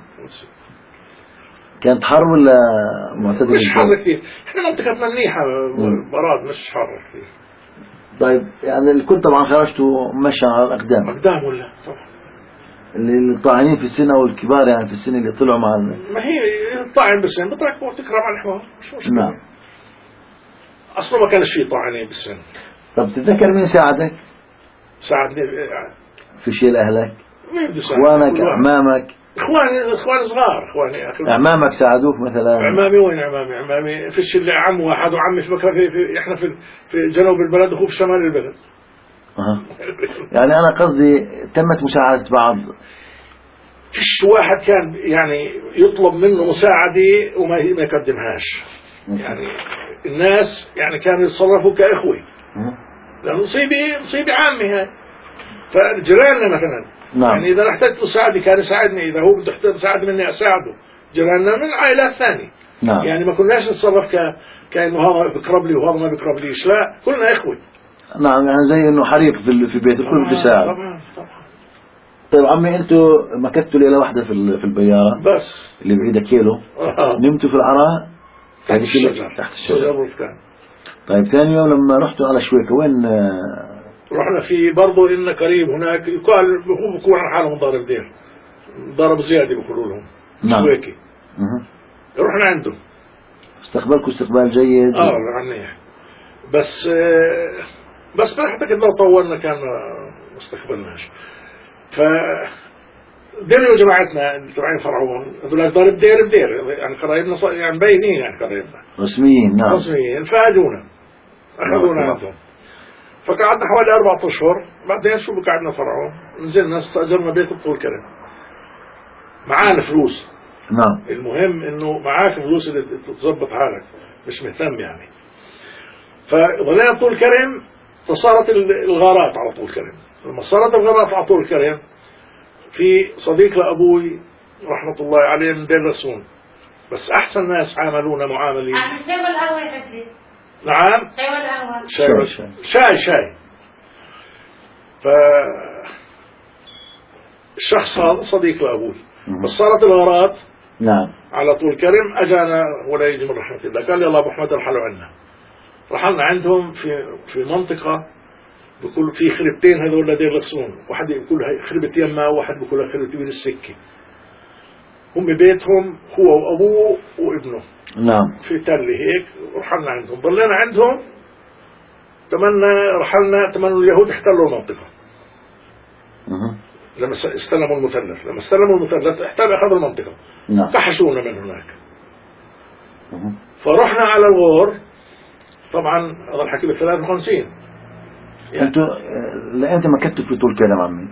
كانت حر ولا معتدل؟ مش حر كثير، احنا منطقتنا منيحة براد مش حر كثير. طيب يعني الكل طبعا خرجتوا مشى على الأقدام؟ أقدام ولا طبعا. اللي الطاعنين في السنة والكبار يعني في السنة اللي طلعوا مع ال... ما هي طاعن بالسن بترك وتكرم على الحوار مش مشكلة. نعم. أصلا ما كانش فيه طاعنين بالسن. طب تتذكر مين ساعدك؟ ساعدني في شيء أهلك؟ مين بده إخوانك؟ أعمامك؟ إخواني إخواني صغار إخواني أخي. أعمامك ساعدوك مثلا؟ عمامي وين عمامي؟ عمامي فيش إلا عم واحد وعمي في مكان في, في إحنا في في جنوب البلد وهو في شمال البلد. أه. يعني أنا قصدي تمت مساعدة بعض. فيش واحد كان يعني يطلب منه مساعدة وما ما يقدمهاش. يعني الناس يعني كانوا يتصرفوا كإخوة. لأن مصيبة مصيبة عامة هاي. فجيراننا مثلا. نعم. يعني إذا احتجت مساعدة كان يساعدني، إذا هو بده يحتاج مساعدة مني أساعده. جيراننا من عائلات ثانية. نعم. يعني ما كناش نتصرف ك كأنه هذا بقرب لي وهذا ما بقرب ليش، لا كلنا إخوة. نعم يعني زي إنه حريق في في بيت الكل بيساعد. طبعا طبعا. طيب عمي أنتوا مكثتوا ليلة واحدة في في البيارة بس اللي بعيدة كيلو. آه. نمتوا في العراء تحت الشجر. تحت الشجر. كان. طيب ثاني يوم لما رحتوا على شويكة وين؟ رحنا في برضه إن قريب هناك يقال هو بكون عن حالهم ضارب دير ضرب زيادة بيقولوا لهم. نعم. شويكي. رحنا عنده. استقبلكم استقبال جيد؟ اه عنيح. بس آه بس ما اعتقد لو طولنا كان ما استقبلناش. ف دير جماعتنا تبعين فرعون هذول ضارب دير بدير يعني قرايبنا يعني مبينين يعني قرايبنا رسميين. نعم رسميين. فاجونا اخذونا عندهم. فقعدنا حوالي أربعة أشهر. بعدين شو قعدنا فرعون نزلنا استأجرنا بيت بطول كرم معانا فلوس. نعم. المهم انه معاك فلوس اللي تظبط حالك مش مهتم يعني. فظلينا طول كرم فصارت الغارات على طول كرم. لما صارت الغارات على طول كرم في صديق لأبوي رحمة الله عليه من دير رسون بس أحسن ناس عاملونا معاملين. الشاي والقهوة يا حبيبي. نعم. شاي والقهوة. شاي شاي شاي, شاي. ف الشخص هذا صديق لأبوي بس صارت الغارات. نعم. على طول كرم أجانا ولا يجي من رحمة الله. قال لي الله أبو أحمد ارحلوا عنا. رحلنا عندهم في في منطقة بيقول في خربتين هذول دير لسون. واحد يقول خربة يما وواحد بيقول خربة بين السكة. هم بيتهم هو وأبوه وابنه. نعم. في تل هيك. رحلنا عندهم ضلينا عندهم تمنى رحلنا تمنى اليهود احتلوا المنطقة. أه. لما استلموا المثلث لما استلموا المثلث احتلوا أخذوا المنطقة. نعم. فحشونا من هناك. أه. فرحنا على الغور. طبعا هذا الحكي ب ثلاثة وخمسين. يعني انتوا لأنت مكتوا في طول كلام عمي؟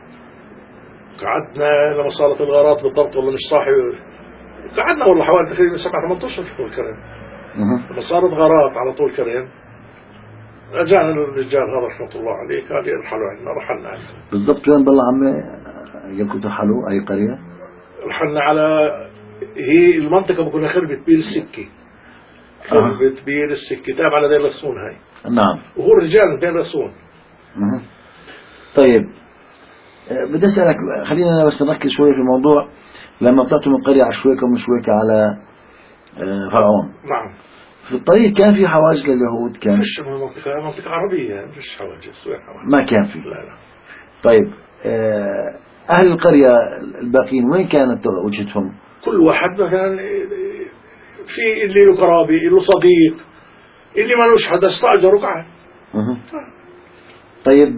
قعدنا لما صارت الغارات بالضبط والله مش صاحي. قعدنا والله حوالي تقريبا سبعة ثمانية أشهر في طول كريم. لما صارت غارات على طول كريم أجانا الرجال هذا رحمة الله عليه قال يرحلوا عنا. رحلنا عنه. بالضبط وين ضل عمي قالكم ترحلوا أي قرية؟ رحلنا على هي المنطقة بكون خربت بير السكة. خربت أه. بير السكة تابعة على دير لسون هاي. نعم. وهو الرجال دير لسون. أه. طيب بدي أسألك خلينا بس نركز شوية في الموضوع لما طلعتوا من قرية على شويكة ومن شويكة على فرعون. نعم. في الطريق كان في حواجز لليهود؟ كان مش منطقة منطقة عربية مش حواجز. ما كان في. لا لا. طيب أهل القرية الباقيين وين كانت وجهتهم؟ كل واحد مثلا في اللي له قرابي اللي له صديق اللي ما لوش حدا استأجروا قاعد. أه. طيب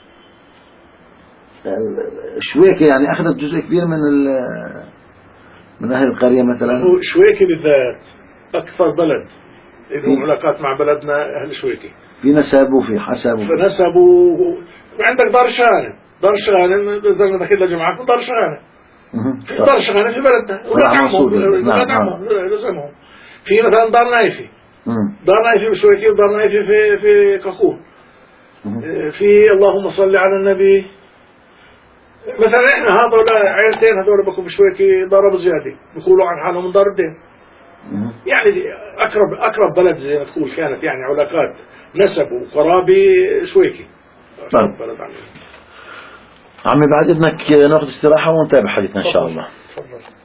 شويكة يعني أخذت جزء كبير من من أهل القرية مثلا؟ هو شويكي بالذات أكثر بلد لهم علاقات مع بلدنا أهل شويكي، في نسب وفي حسب في نسب و... وعندك دار شغانة، دار شغانة إذا بدك إلا جماعة دار شغانة، في دار شغانة في بلدنا ولاد عمهم ولاد عمهم لزمهم. في مثلا دار نايفي، دار نايفي بشويكي ودار نايفي في في كاكون. في اللهم صل على النبي مثلا احنا هذول عيلتين هذول بكون بشويكي دار ابو زيادي بيقولوا عن حالهم من دار الدين. يعني اقرب اقرب بلد زي ما تقول كانت يعني علاقات نسب وقرابه شويكي. طيب بلد عمي. عمي بعد اذنك ناخذ استراحه ونتابع حديثنا ان شاء الله. تفضل.